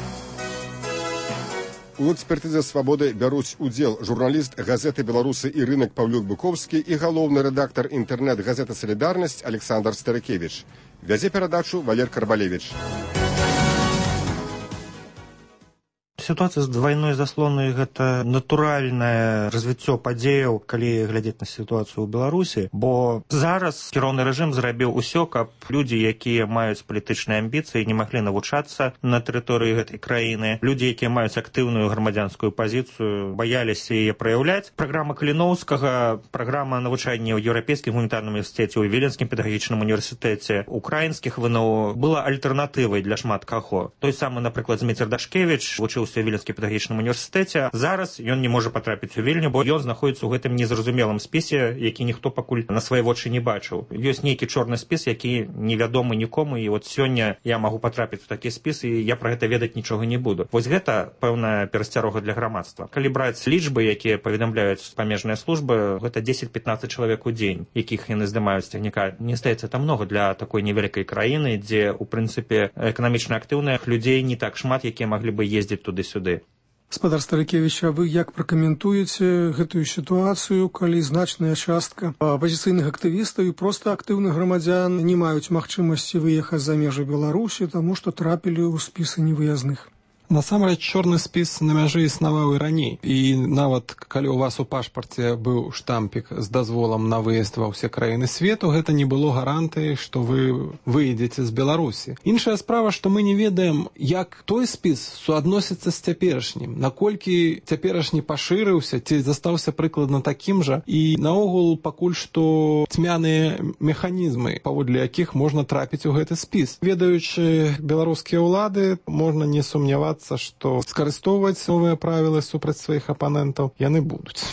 У экспертызе «Свабоды» бяруць удзел журналіст газеты «Беларусы» і рынак Паўлюк Быковскі і галоўны рэдактар інтэрнэт-газеты «Салідарнасць» Александр Старыкевіч. Вядзе перадачу Валер Карбалевіч. Сітуацыя з двайной заслонай гэта натуральнае развіццё падзеяў, калі глядзець на сітуацыю ў Беларусі, бо зараз кіроўны рэжым зрабіў усё, каб людзі, якія маюць палітычныя амбіцыі, не маглі навучацца на тэрыторыі гэтай краіны. Людзі, якія маюць актыўную грамадзянскую пазіцыю, баяліся яе праяўляць. Праграма Каліноўскага, праграма навучання ў еўрапейскім гуманітарным універсітэце, у Віленскім педагагічным універсітэце, украінскіх ВНУ была альтэрнатывай для шмат каго. Той самы, напрыклад, Зміцер Дашкевіч вучыўся у Віленскім педагагічным універсітэце. Зараз ён не можа патрапіць у Вільню, бо ён знаходзіцца ў гэтым незразумелым спісе, які ніхто пакуль на свае вочы не бачыў. Ёсць нейкі чорны спіс, які невядомы нікому, і от сёння я магу патрапіць у такі спіс, і я пра гэта ведаць нічога не буду. Вось гэта пэўная перасцярога для грамадства. Калі браць лічбы, якія паведамляюць памежныя службы, гэта дзесяць-пятнаццаць чалавек у дзень, якіх яны здымаюць з цягніка. Мне здаецца, это много для такой невялікай краіны, дзе, у прынцыпе, эканамічна актыўных людзей не так шмат, якія маглі бы ездзіць туды-сюды. Гаспадар Старыкевіч, а вы як пракаментуеце гэтую сітуацыю, калі значная частка апазіцыйных актывістаў і проста актыўных грамадзян не маюць магчымасці выехаць за межы Беларусі, таму што трапілі ў спісы невыязных? Насамрэч, чорны спіс на мяжы існаваў і раней. І нават калі ў вас у пашпарце быў штампік з дазволам на выезд ва ўсе краіны свету, гэта не было гарантыі, што вы выедзеце з Беларусі. Іншая справа, што мы не ведаем, як той спіс суадносіцца з цяперашнім, наколькі цяперашні пашырыўся, ці застаўся прыкладна такім жа, і наогул пакуль што цьмяныя механізмы, паводле якіх можна трапіць у гэты спіс. Ведаючы беларускія ўлады, можна не сумнявацца, што скарыстоўваць новыя правілы супраць сваіх апанентаў яны будуць.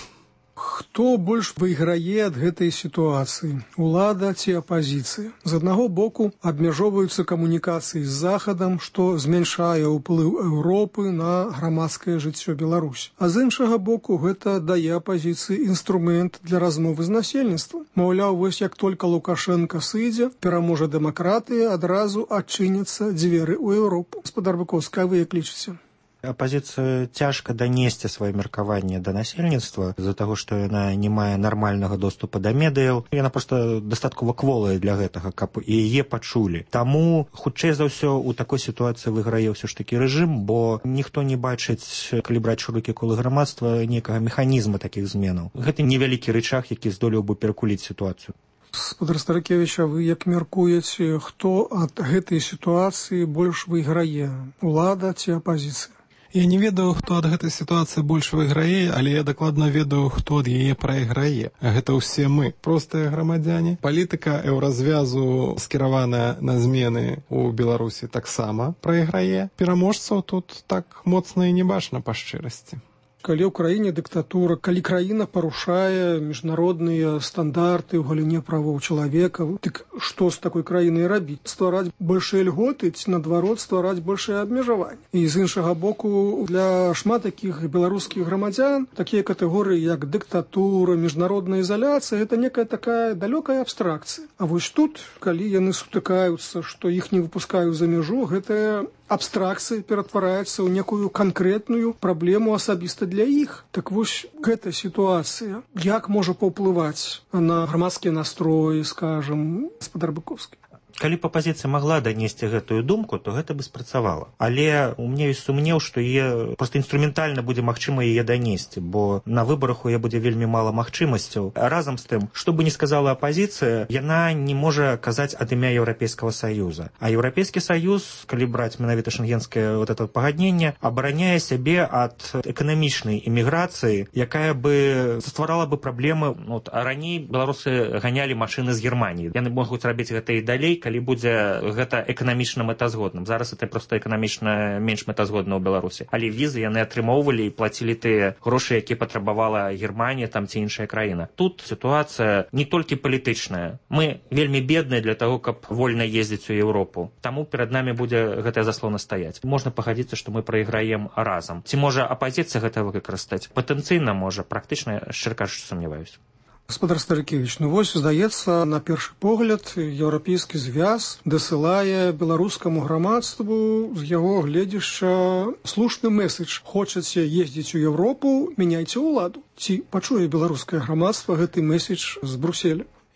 Хто больш выйграе ад гэтай сітуацыі? Улада ці апазіцыя? З аднаго боку абмяжоўваюцца камунікацыі з Захадам, што змяншае ўплыў Еўропы на грамадскае жыццё Беларусі. А з іншага боку гэта дае апазіцыі інструмент для размовы з насельніцтвам. Маўляў, вось як толькі Лукашенка сыдзе, пераможа дэмакратыя, адразу адчыняцца дзверы ў Еўропу. Гаспадар Быкоўскі, а вы як лічыце? Апазіцыю цяжка данесці сваё меркаванне да насельніцтва з-за таго, што яна не мае нармальнага доступа да медыяў. Яна проста дастаткова кволая для гэтага, каб яе пачулі. Таму, хутчэй за ўсё, у такой сітуацыі выйграе ўсё ж такі рэжым, бо ніхто не бачыць, калі браць шырокі колы грамадства, некага механізма такіх зменаў. Гэта невялікі рычаг, які здолеў бы перакуліць сітуацыю. Гаспадар Старыкевіч, а вы як мяркуеце, хто ад гэтай сітуацыі больш выйграе? Улада ці апазіцыя? Я не ведаю, хто ад гэтай сітуацыі больш выйграе, але я дакладна ведаю, хто ад яе прайграе. Гэта ўсе мы, простыя грамадзяне. Палітыка еўразвязу, скіраваная на змены ў Беларусі, таксама прайграе. Пераможцаў тут так моцна і не бачна па шчырасці. Калі ў краіне дыктатура, калі краіна парушае міжнародныя стандарты ў галіне правоў чалавека, дык што з такой краінай рабіць? Ствараць большыя льготы ці, наадварот, ствараць большыя абмежаванні? І з іншага боку, для шмат такіх беларускіх грамадзян такія катэгорыі, як дыктатура, міжнародная ізаляцыя, гэта некая такая далёкая абстракцыя. А вось тут, калі яны сутыкаюцца, што іх не выпускаюць за мяжу, гэтая абстракцыя ператвараецца ў некую канкрэтную праблему асабіста для іх. Так вось гэта сітуацыя. Як можа паўплываць на грамадскія настроі, скажам, гаспадар Быкоўскі? Калі б апазіцыя магла данесці гэтую думку, то гэта бы спрацавала. Але у мяне ёсць сумнеў, што яе проста інструментальна будзе магчыма яе данесці, бо на выбарах у яе будзе вельмі мала магчымасцяў. Разам з тым, што бы ні сказала апазіцыя, яна не можа казаць ад імя Еўрапейскага Саюза. А Еўрапейскі Саюз, калі браць менавіта шэнгенскае вот это пагадненне, абараняе сябе ад эканамічнай эміграцыі, якая бы стварала бы праблемы. Вот, а раней беларусы ганялі машыны з Германіі. Яны могуць рабіць гэта і далей, калі будзе гэта эканамічна мэтазгодным. Зараз это проста эканамічна менш мэтазгодна ў Беларусі. Але візы яны атрымоўвалі і плацілі тыя грошы, якія патрабавала Германія там ці іншая краіна. Тут сітуацыя не толькі палітычная. Мы вельмі бедныя для таго, каб вольна ездзіць у Еўропу. Таму перад намі будзе гэтая заслона стаяць. Можна пагадзіцца, што мы прайграем разам. Ці можа апазіцыя гэта выкарыстаць? Патэнцыйна можа, практычна, шчыра кажучы, сумняваюся. Гаспадар Старыкевіч, ну вось, здаецца, на першы погляд, еўрапейскі звяз дасылае беларускаму грамадству з яго гледзяшча слушны месседж. Хочаце ездзіць у Еўропу, мяняйце ўладу. Ці пачуе беларускае грамадства гэты месседж з Брюсселя?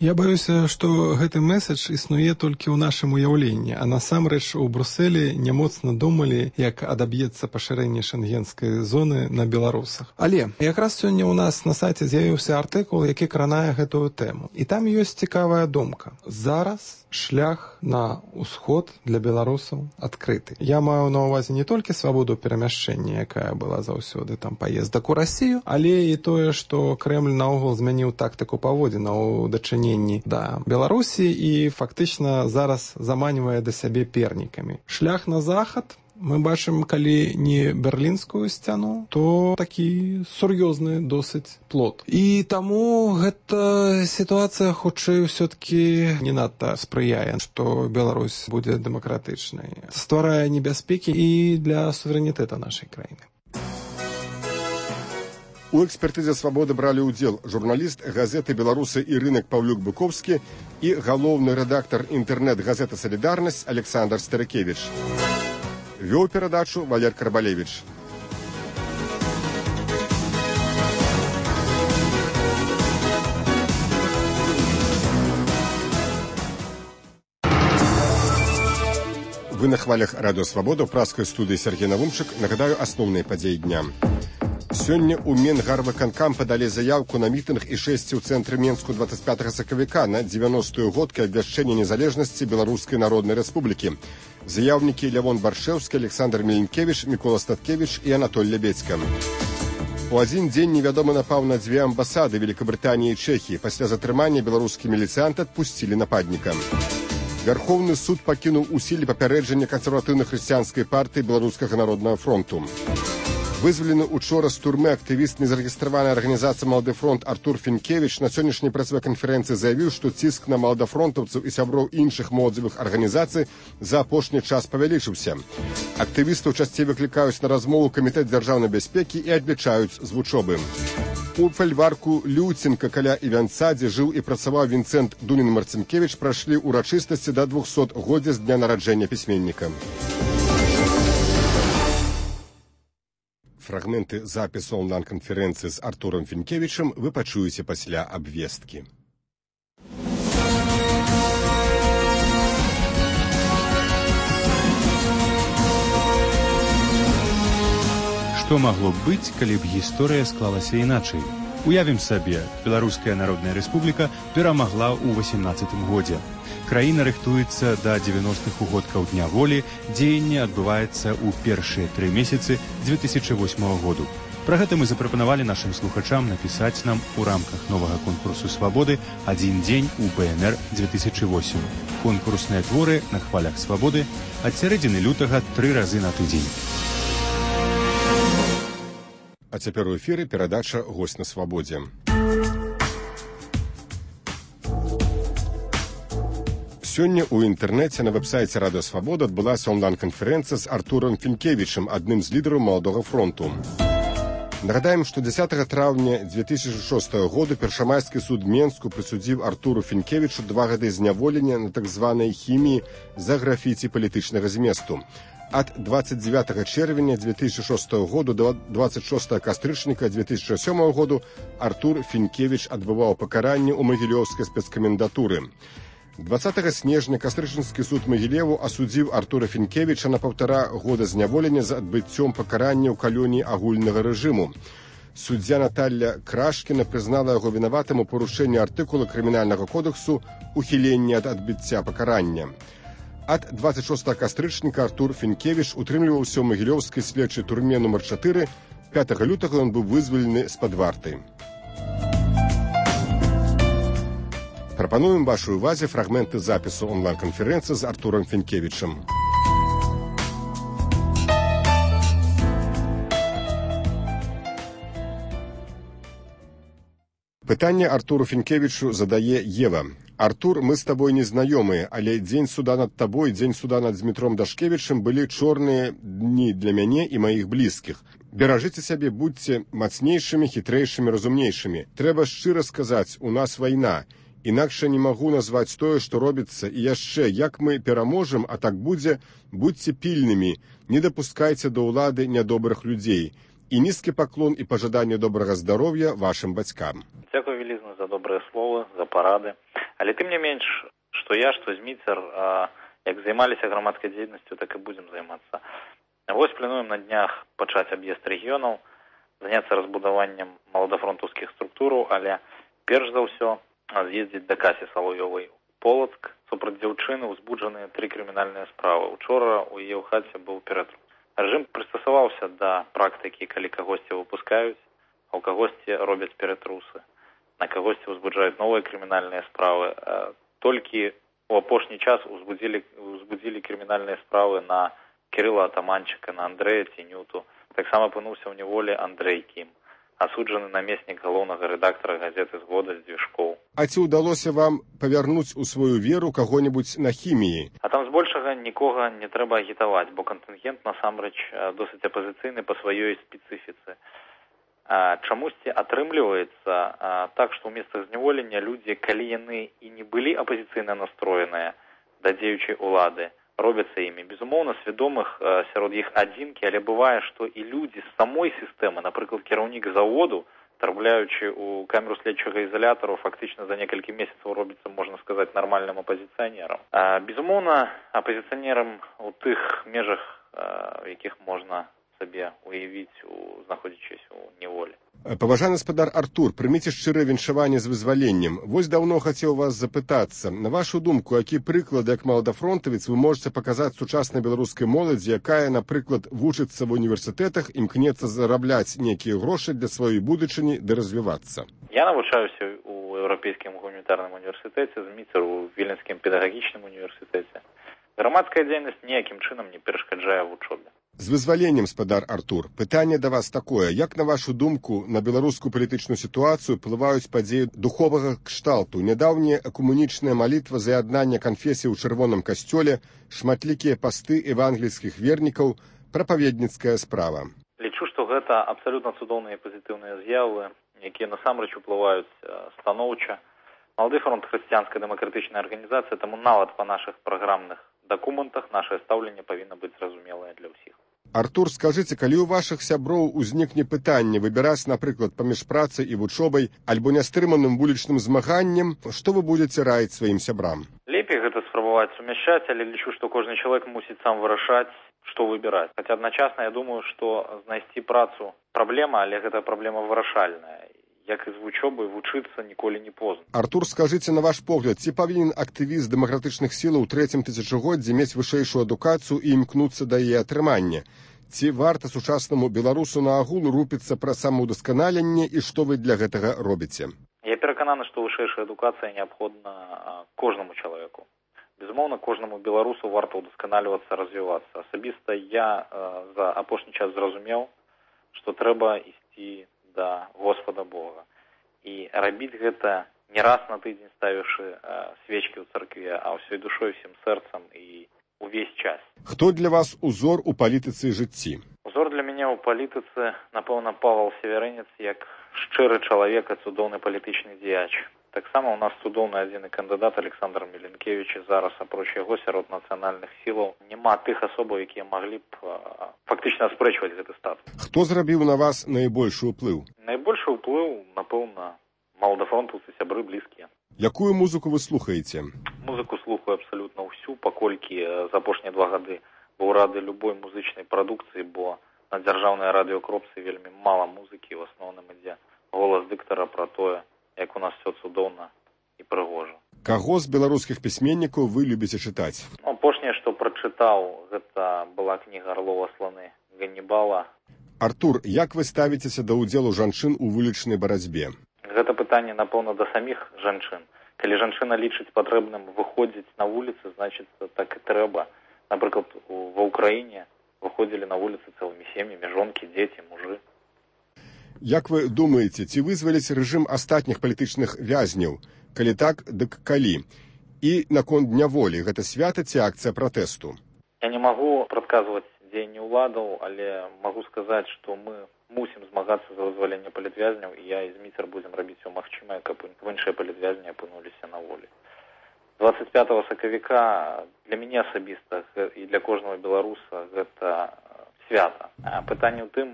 Я баюся, што гэты месседж існуе толькі ў нашым уяўленні, а насамрэч у Брусэлі не моцна думалі, як адаб'ецца пашырэнне шэнгенскай зоны на беларусах. Але якраз сёння ў нас на сайце з'явіўся артыкул, які кранае гэтую тэму. І там ёсць цікавая думка. Зараз шлях на ўсход для беларусаў адкрыты. Я маю на ўвазе не толькі свабоду перамяшчэння, якая была заўсёды там паездак у Расію, але і тое, што Крэмль наогул змяніў тактыку паводзіна ў дачыненні да Беларусі і фактычна зараз заманівае да сябе пернікамі. Шлях на захад мы бачым, калі не берлінскую сцяну, то такі сур'ёзны досыць плод. І таму гэта сітуацыя хутчэй ўсё-такі не надта спрыяе, што Беларусь будзе дэмакратычнай. Стварае небяспекі і для суверэнітэта нашай краіны. У экспертызе «Свабоды» бралі ўдзел журналіст газеты «Беларусы» і рынак Паўлюк-Быковскі і галоўны рэдактар інтэрнэт-газеты «Салідарнасць» Александр Старыкевіч. Вёў перадачу Валер Карбалевіч. Вы на хвалях радыё «Свабода» ў праскай студыі Сергей Навумчык. Нагадаю асноўныя падзеі дня. Сёння ў Менгарвыканкам падалі заяўку на мітынг і шэсці ў цэнтры Менску дваццаць пятага сакавіка на дзевяностую годкі абвяшчэння незалежнасці Беларускай Народнай Рэспублікі. Заяўнікі Лявон Баршэўскі, Александр Міленкевіч, Мікола Статкевіч і Анатоль Лябедзька. У адзін дзень невядомы напаў на дзве амбасады Великабрытаніі і Чэхіі. Пасля затрымання беларускі міліцыянт адпусцілі нападніка. Вярхоўны суд пакінуў у сіле папярэджання кансерватыўна-хрысціянскай партыі Беларускага народнага фронту. Вызвалены учора з турмы актывіст незарэгістраванай арганізацыі «Малады фронт» Артур Фінкевіч на сённяшняй працавой канферэнцыі заявіў, што ціск на маладафронтаўцаў і сяброў іншых моладзевых арганізацый за апошні час павялічыўся. Актывістаў часцей выклікаюць на размову камітэт дзяржаўнай бяспекі і адлічаюць з вучобы. У фальварку Люценка каля Івянца, дзе жыў і працаваў Вінцэнт Дунін-Марцінкевіч, прайшлі ўрачыстасці да двухсотгоддзя з дня нараджэння пісьменніка. Фрагменты запісу онлайн-канферэнцыі з Артурам Фінкевічам вы пачуеце пасля абвесткі. Што магло б быць, калі б гісторыя склалася іначай? Уявім сабе, Беларуская Народная Рэспубліка перамагла ў васемнаццатым годзе. Краіна рыхтуецца да дзевяностых угодкаў Дня волі, дзеянне адбываецца ў першыя тры месяцы дзве тысячы восьмага году. Пра гэта мы запрапанавалі нашым слухачам напісаць нам у рамках новага конкурсу «Свабоды» «Адзін дзень у БНР две тысячи восемь». Конкурсныя творы на хвалях «Свабоды» ад сярэдзіны лютага тры разы на тыдзень. А цяпер у эфіры перадача «Госць на свабодзе». Сёння ў інтэрнэце на вэб-сайце «Радыё Свабода» адбылася онлайн-канферэнцыя з Артурам Фінкевічам, адным з лідараў маладога фронту. Нагадаем, што дзесятага траўня дзве тысячы шостага году першамайскі суд Менску прысудзіў Артуру Фінкевічу два гады зняволення на так званай хіміі за графіці палітычнага зместу. Ад дваццаць дзевятага чэрвеня дзве тысячы шостага году да дваццаць шостага кастрычніка дзве тысячы сёмага году Артур Фінкевіч адбываў пакаранне ў магілёўскай спецкамендатуры. дваццатага снежня кастрычніцкі суд Магілеву асудзіў Артура Фінкевіча на паўтара года зняволення за адбыццём пакарання ў калоніі агульнага рэжыму. Суддзя Наталля Крашкіна прызнала яго вінаватым у парушэнні артыкула крымінальнага кодексу «Ухіленне ад адбыцця пакарання». Ад дваццаць шостага кастрычніка Артур Фінкевіч утрымліваўся ў магілёўскай следчай турме нумар чатыры. пятага лютага ён быў вызвалены з-пад варты. Прапануем вашай увазе фрагменты запісу онлайн-канферэнцыі з Артурам Фінкевічам. Пытанне Артуру Фінкевічу задае Ева. Артур, мы з табой не знаёмыя, але дзень суда над табой, дзень суда над Дмітром Дашкевічым былі чорныя дні для мяне і маіх блізкіх. Беражыце сябе, будьце мацнейшымі, хітрэйшымі, разумнейшымі. Трэба шчыра сказаць, у нас вайна. Інакш не магу назваць тое, што робіцца, і яшчэ, як мы пераможам, а так будзе, будьце пільнымі, не дапускайце да ўлады нядобрых людзей. І нізкі паклон і пажаданне добрага здароўя вашым бацькам. Дзякуй вялізна за добрыя словы, за парады. Але тым не менш, што я, што Зміцер, як займаліся грамадскай дзейнасцю, так і будзем займацца. Вось плануем на днях пачаць аб'езд рэгіёнаў, заняцца разбудаваннем маладафронтаўскіх структураў, але перш за ўсё з'ездзіць да Касі Саловёвай у Полацк. Супраць дзяўчыны ўзбуджаныя тры крымінальныя справы. Учора ў яе ў хаце быў ператруб. Рэжым прыстасаваўся да практыкі, калі кагосьці выпускаюць, а ў кагосьці робяць ператрусы. На кагосьці ўзбуджаюць новыя крымінальныя справы. Толькі у апошні час узбудзілі, узбудзілі крымінальныя справы на Кірыла Атаманчыка, на Андрэя Цінюту. Таксама апынуўся ў няволі Андрэй Кім, асуджаны намеснік галоўнага рэдактара газеты «Згода» Здвижкоў. А ці ўдалося вам павярнуць у сваю веру каго-небудзь на хіміі? А там збольшага нікога не трэба агітаваць, бо кантынгент насамрэч досыць апазіцыйны па сваёй спецыфіцы. Чамусьці атрымліваецца так, што ў месцах зняволення людзі, калі яны і не былі апазіцыйна настроеныя да дзеючай улады, робяцца імі. Безумоўна, свядомых сярод іх адзінкі, але бывае, што і людзі з самой сістэмы, напрыклад, кіраўнік заводу, трапляючы ў камеру следчага ізалятару, фактычна за некалькі месяцаў робіцца, можна сказаць, нармальным апазіцыянерам. Безумоўна, апазіцыянерам у тых межах, у якіх можна сабе уявіць, знаходзячись у неволі. Паважаны гаспадар Артур, прыміце шчырае віншаванне з вызваленнем. Вось даўно хацеў вас запытацца. На вашу думку, які прыклад, як маладафронтавец, вы можаце паказаць сучаснай беларускай моладзі, якая, напрыклад, вучыцца ва універсітэтах, імкнецца зарабляць нейкія грошы для сваёй будучыні ды развівацца? Я навучаюся у Еўрапейскім гуманітарным універсітэце, Зміцер у Віленскім педагагічным універсітэце. Грамадская дзейнасць ніякім чынам не перашкаджае вучобе. З вызваленнем, гаспадар Артур, пытанне да вас такое. Як, на вашу думку, на беларускую палітычную сітуацыю ўплываюць падзеі духовага кшталту? Нядаўняя экумунічная малітва за яднанне канфесій у чырвоным касцёле, шматлікія пасты евангельскіх вернікаў, прапаведніцкая справа. Лічу, што гэта абсалютна цудоўныя пазітыўныя з'явы, якія насамрэч уплываюць станоўча. Малады фронт хрысціянская дэмакратычная арганізацыя, таму нават па нашых праграмных дакументах нашае стаўленне павінна быць зразумелае для ўсіх. Артур, скажыце, калі ў вашых сяброў узнікне пытанне выбіраць, напрыклад, паміж працай і вучобай альбо нястрыманым вулічным змаганнем, што вы будзеце раіць сваім сябрам? Лепей гэта спрабаваць сумяшчаць, але лічу, што кожны чалавек мусіць сам вырашаць, што выбіраць. Хаця адначасна я думаю, што знайсці працу праблема, але гэта праблема вырашальная. Як і з вучобай, вучыцца ніколі не позна. Артур, скажыце, на ваш погляд, ці павінен актывіст дэмакратычных сілаў у трэцім тысячагоддзі мець вышэйшую адукацыю і імкнуцца да яе атрымання? Ці варта сучаснаму беларусу наогул рупіцца пра самаўдасканаленне і што вы для гэтага робіце? Я перакананы, што вышэйшая адукацыя неабходна кожнаму чалавеку. Безумоўна, кожнаму беларусу варта ўдасканальвацца, развівацца. Асабіста я э, за апошні час зразумеў, што трэба ісці да Господа Бога. І рабіць гэта не раз на тыдзень ставіўшы э, свечкі ў царкве, а ўсёй душой, усім сэрцам і увесь час. Хто для вас узор у палітыцы і жыцці? Узор для мяне ў палітыцы, напэўна, Павел Северынец, як шчыры чалавек і цудоўны палітычны дзеяч. Таксама у нас цудоўны адзіны кандыдат Александр Міленкевич, і зараз, апроч яго, сярод нацыянальных сілаў няма тых асобаў, якія маглі б фактычна аспрэчваць гэты статус. Хто зрабіў на вас найбольшы ўплыў? Найбольшы ўплыў, напэўна, маладафронтаўцы, сябры блізкія. Якую музыку вы слухаеце? Музыку слухаю абсалютна ўсю, паколькі за апошнія два гады быў рады любой музычнай прадукцыі, бо на дзяржаўнай радыёкропцы вельмі мала музыкі, в асноўным ідзе голас дыктара пра тое, як у нас все цудоўна і прыгожа. Каго з беларускіх пісьменнікаў вы любіце чытаць? Апошняе, што прачытаў, гэта была кніга Арлова «Сланы» Ганнібала. Артур, як вы ставіцеся да ўдзелу жанчын у вулічнай барацьбе? Гэта пытанне, напэўна, да саміх жанчын. Калі жанчына лічыць патрэбным выходзіць на вуліцы, значыць, так і трэба. Напрыклад, ва ўкраіне выходзілі на вуліцы цэлымі сем'ямі, жонкі, дзеці, мужы. Як вы думаеце, ці вызваліць рэжым астатніх палітычных вязняў? Калі так, дык калі? І наконт няволі, гэта свята ці акцыя пратэсту? Я не магу прадказваць дзеянні ўладаў, але магу сказаць, што мы мусім змагацца за вызваленне палітвязняў, і я і Зміцер будзем рабіць усё магчымае, каб іншыя палітвязні апынуліся на волі. двадцать пятого сакавіка для мяне асабіста і для кожнага беларуса гэта свята. Пытанне ў тым,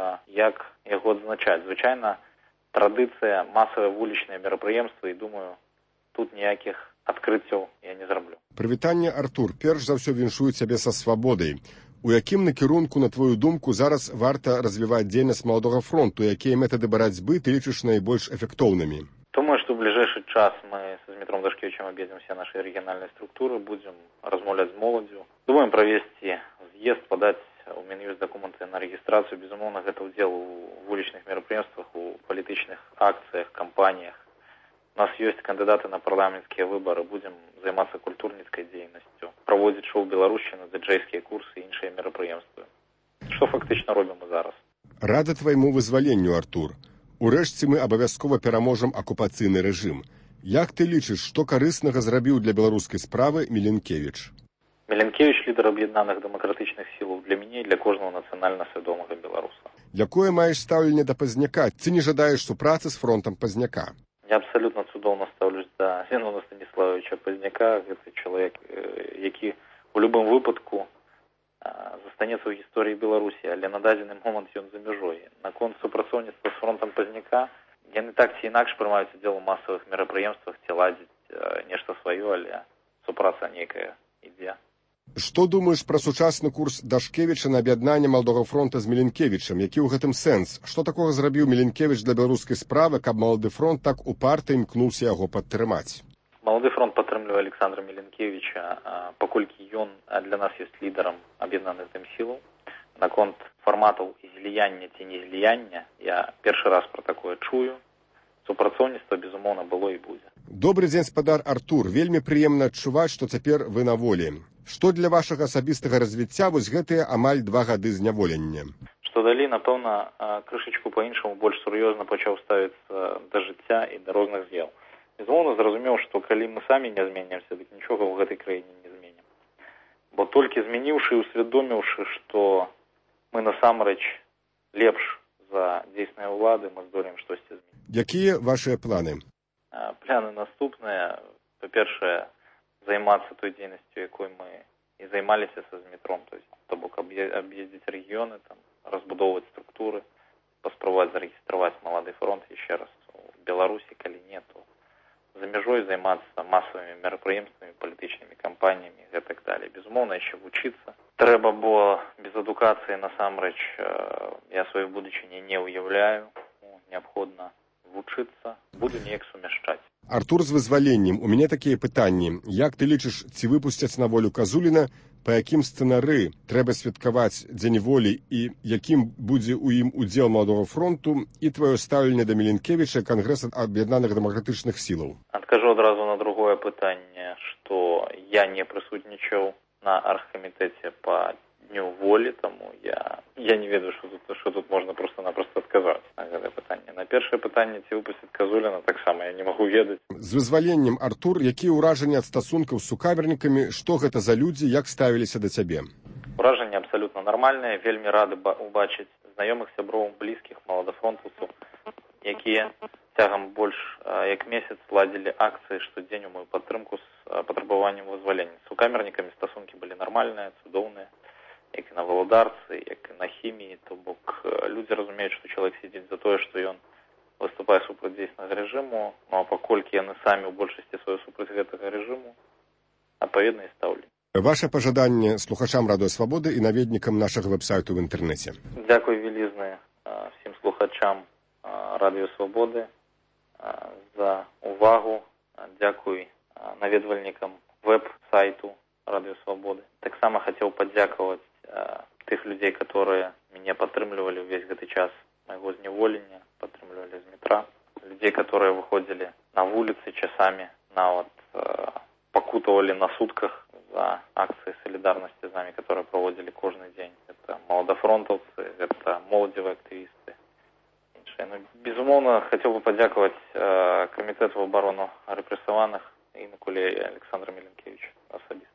як яго адзначаць. Звычайна традыцыя, масавыя вулічныя мерапрыемствы, і думаю, тут ніякіх адкрыццяў я не зраблю. Прывітанне, Артур. Перш за ўсё віншую цябе са свабодай. У якім накірунку, на твою думку, зараз варта развіваць дзейнасць Маладога фронту? Якія метады барацьбы ты лічыш найбольш эфектоўнымі? Думаю, што ў бліжэйшы час мы са Змітром Дашкевічам аб'едзем усе нашы рэгіянальныя структуры, будзем размаўляць з моладдзю. Думаем правесці з'езд, падаць у Мін'юст дакументы на рэгістрацыю. Безумоўна, гэта ўдзел у вулічных мерапрыемствах, у палітычных акцыях, кампаніях. У нас ёсць кандыдаты на парламенцкія выбары, будзем займацца культурніцкай дзейнасцю, праводзіць шоу-беларушчыну, дыджэйскія курсы і іншыя мерапрыемствы. Што фактычна робім мы зараз? Рада твайму вызваленню, Артур. Урэшце мы абавязкова пераможам акупацыйны рэжым. Як ты лічыш, што карыснага зрабіў для беларускай справы Міленкевіч? Міленкевіч — лідар аб'яднаных дэмакратычных сілаў для мяне і для кожнага нацыянальна свядомага беларуса. Якое маеш стаўленне да Пазняка? Ці не жадаеш супрацы з фронтам Пазняка? Я абсалютна цудоўна стаўлюсь да Зенона Станіславовича Пазняка. Гэта чалавек, які у любым выпадку застанецца ў гісторыі Беларусі, але на дадзены момант ён за мяжой. Наконт супрацоўніцтва з фронтам Пазняка, яны так ці інакш прымаюць удзел у масавых мерапрыемствах, ці ладзіць нешта сваё, але супраца нейкая ідзе. Што думаеш пра сучасны курс Дашкевіча на аб'яднанне Маладога фронта з Міленкевічам? Які ў гэтым сэнс? Што такога зрабіў Міленкевіч для беларускай справы, каб Малады фронт так упарта імкнуўся яго падтрымаць? Малады фронт падтрымлівае Александра Міленкевіча, паколькі ён для нас ёсць лідарам аб'яднаных тым сілаў. Наконт фарматаў зліяння ці не зліяння, я першы раз пра такое чую. Супрацоўніцтва, безумоўна, было і будзе. Добры дзень, спадар Артур. Вельмі прыемна адчуваць, што цяпер вы на волі. Што для вашага асабістага развіцця вось гэтыя амаль два гады зняволення? Што далі, напэўна, крышачку па-іншаму больш сур'ёзна пачаў ставіцца да жыцця і да розных з'яў. Безумоўна, зразумеў, што калі мы самі не зменімся, дык нічога ў гэтай краіне не зменім. Бо толькі змяніўшы і усвядоміўшы, што мы насамрэч лепш за дзейсныя ўлады, мы здолеем штосьці змяніць. Якія вашыя планы? Планы наступныя. Па-першае, займацца той дзейнасцю, якой мы і займаліся са Змітром, то есть, то бок аб'ездзіць рэгіёны, там, разбудоўваць структуры, паспрабаваць зарэгістраваць Малады фронт яшчэ раз у Беларусі, калі не, то за мяжой займацца масавымі мерапрыемствамі, палітычнымі кампаніямі і так далее. Безумоўна, яшчэ вучыцца трэба, бо без адукацыі насамрэч я сваёй будучыні не ўяўляю. Неабходна вучыцца, буду неяк сумяшчаць. Артур, з вызваленнем. У мяне такія пытанні. Як ты лічыш, ці выпусцяць на волю Казуліна, па якім сцэнары трэба святкаваць дзень волі і якім будзе ў ім удзел Маладога фронту, і тваё стаўленне да Міленкевіча, Кангрэса аб'яднаных дэмакратычных сілаў? Адкажу адразу на другое пытанне, што я не прысутнічаў на аргкамітэце па дню волі, таму я, я не ведаю, што тут, што тут можна проста-напросто адказаць на гэтае пытанне. На першае пытанне, ці выпусціць Казуліна, таксама я не магу ведаць. З вызваленнем, Артур, якія ўражанні ад стасункаў з сукамернікамі, што гэта за людзі, як ставіліся да цябе? Уражанні абсалютна нармальныя, вельмі рады убачыць знаёмых, сяброў, блізкіх, маладафронтаўцаў, якія цягам больш як месяц ладзілі акцыі штодзень у мою падтрымку з патрабаваннем вызвалення. З сукамернікамі стасункі былі нармальныя, цудоўныя, як і на валадарцы, як і на хіміі, то бок людзі разумеюць, што чалавек сидзіць за тое, што ён выступае супраць дзейснага рэжыму, ну а паколькі яны самі ў большасці сваёй супраць гэтага рэжыму, адпаведна і стаўленне. Ваше пажаданне слухачам Радыё Свабоды і наведнікам нашага вэб-сайту ў інтэрнэце. Дзякуй вялізны всім слухачам Радыё Свабоды за увагу. Дзякуй наведвальнікам веб-сайту Радыё Свабоды. Таксама хацеў падзякаваць тых людзей, которые мяне падтрымлівалі ўвесь гэты час майго зняволення, падтрымлівалі Змітра, людзей, которые выходзілі на вуліцы часамі, нават э, пакутавалі на сутках за акцыі салідарнасці з намі, которые праводзілі кожны дзень. Это маладафронтаўцы, это моладзевыя актывісты, іншыя. Ну, безумоўна, хацеў бы падзякаваць э, камітэту абарону рэпрэсаваных і на куле Александра Міленкевіча асабіста.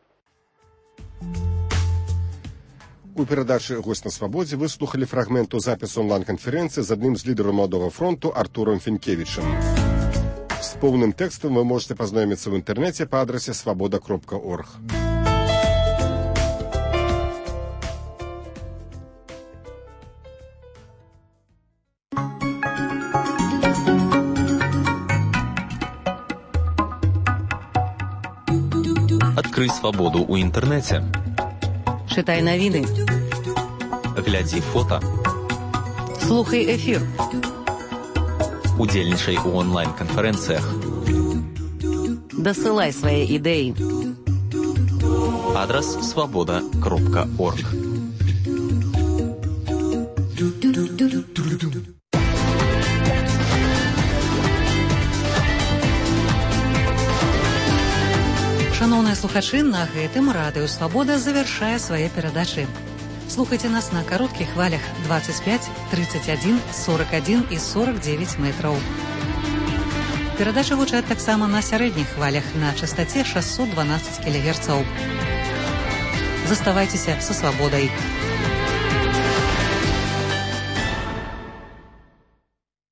У перадачы «Гость на свабодзе» вы слухалі фрагменту запісу онлайн-канферэнцыі з адным з лідараў Маладога фронту Артуром Фінкевічам. З поўным тэкстам вы можете пазнаёміцца ў інтэрнэце па адрасе свабода кропка орг. Адкрый свабоду ў інтэрнэце. Чытай навіны. Глядзі фота. Слухай эфір. Удзельнічай у онлайн-канферэнцыях. Дасылай свае ідэі. Адрас свабода кропка орг. Шановныя слухачы, на гэтым радыё «Свабода» завяршае свае перадачы. Слухайце нас на кароткіх хвалях двадцать пять, тридцать один, сорок один і сорок девять метраў. Перадачы гучаць таксама на сярэдніх хвалях на частаце шестьсот двенадцать кілогерцаў. Заставайцеся са свабодай.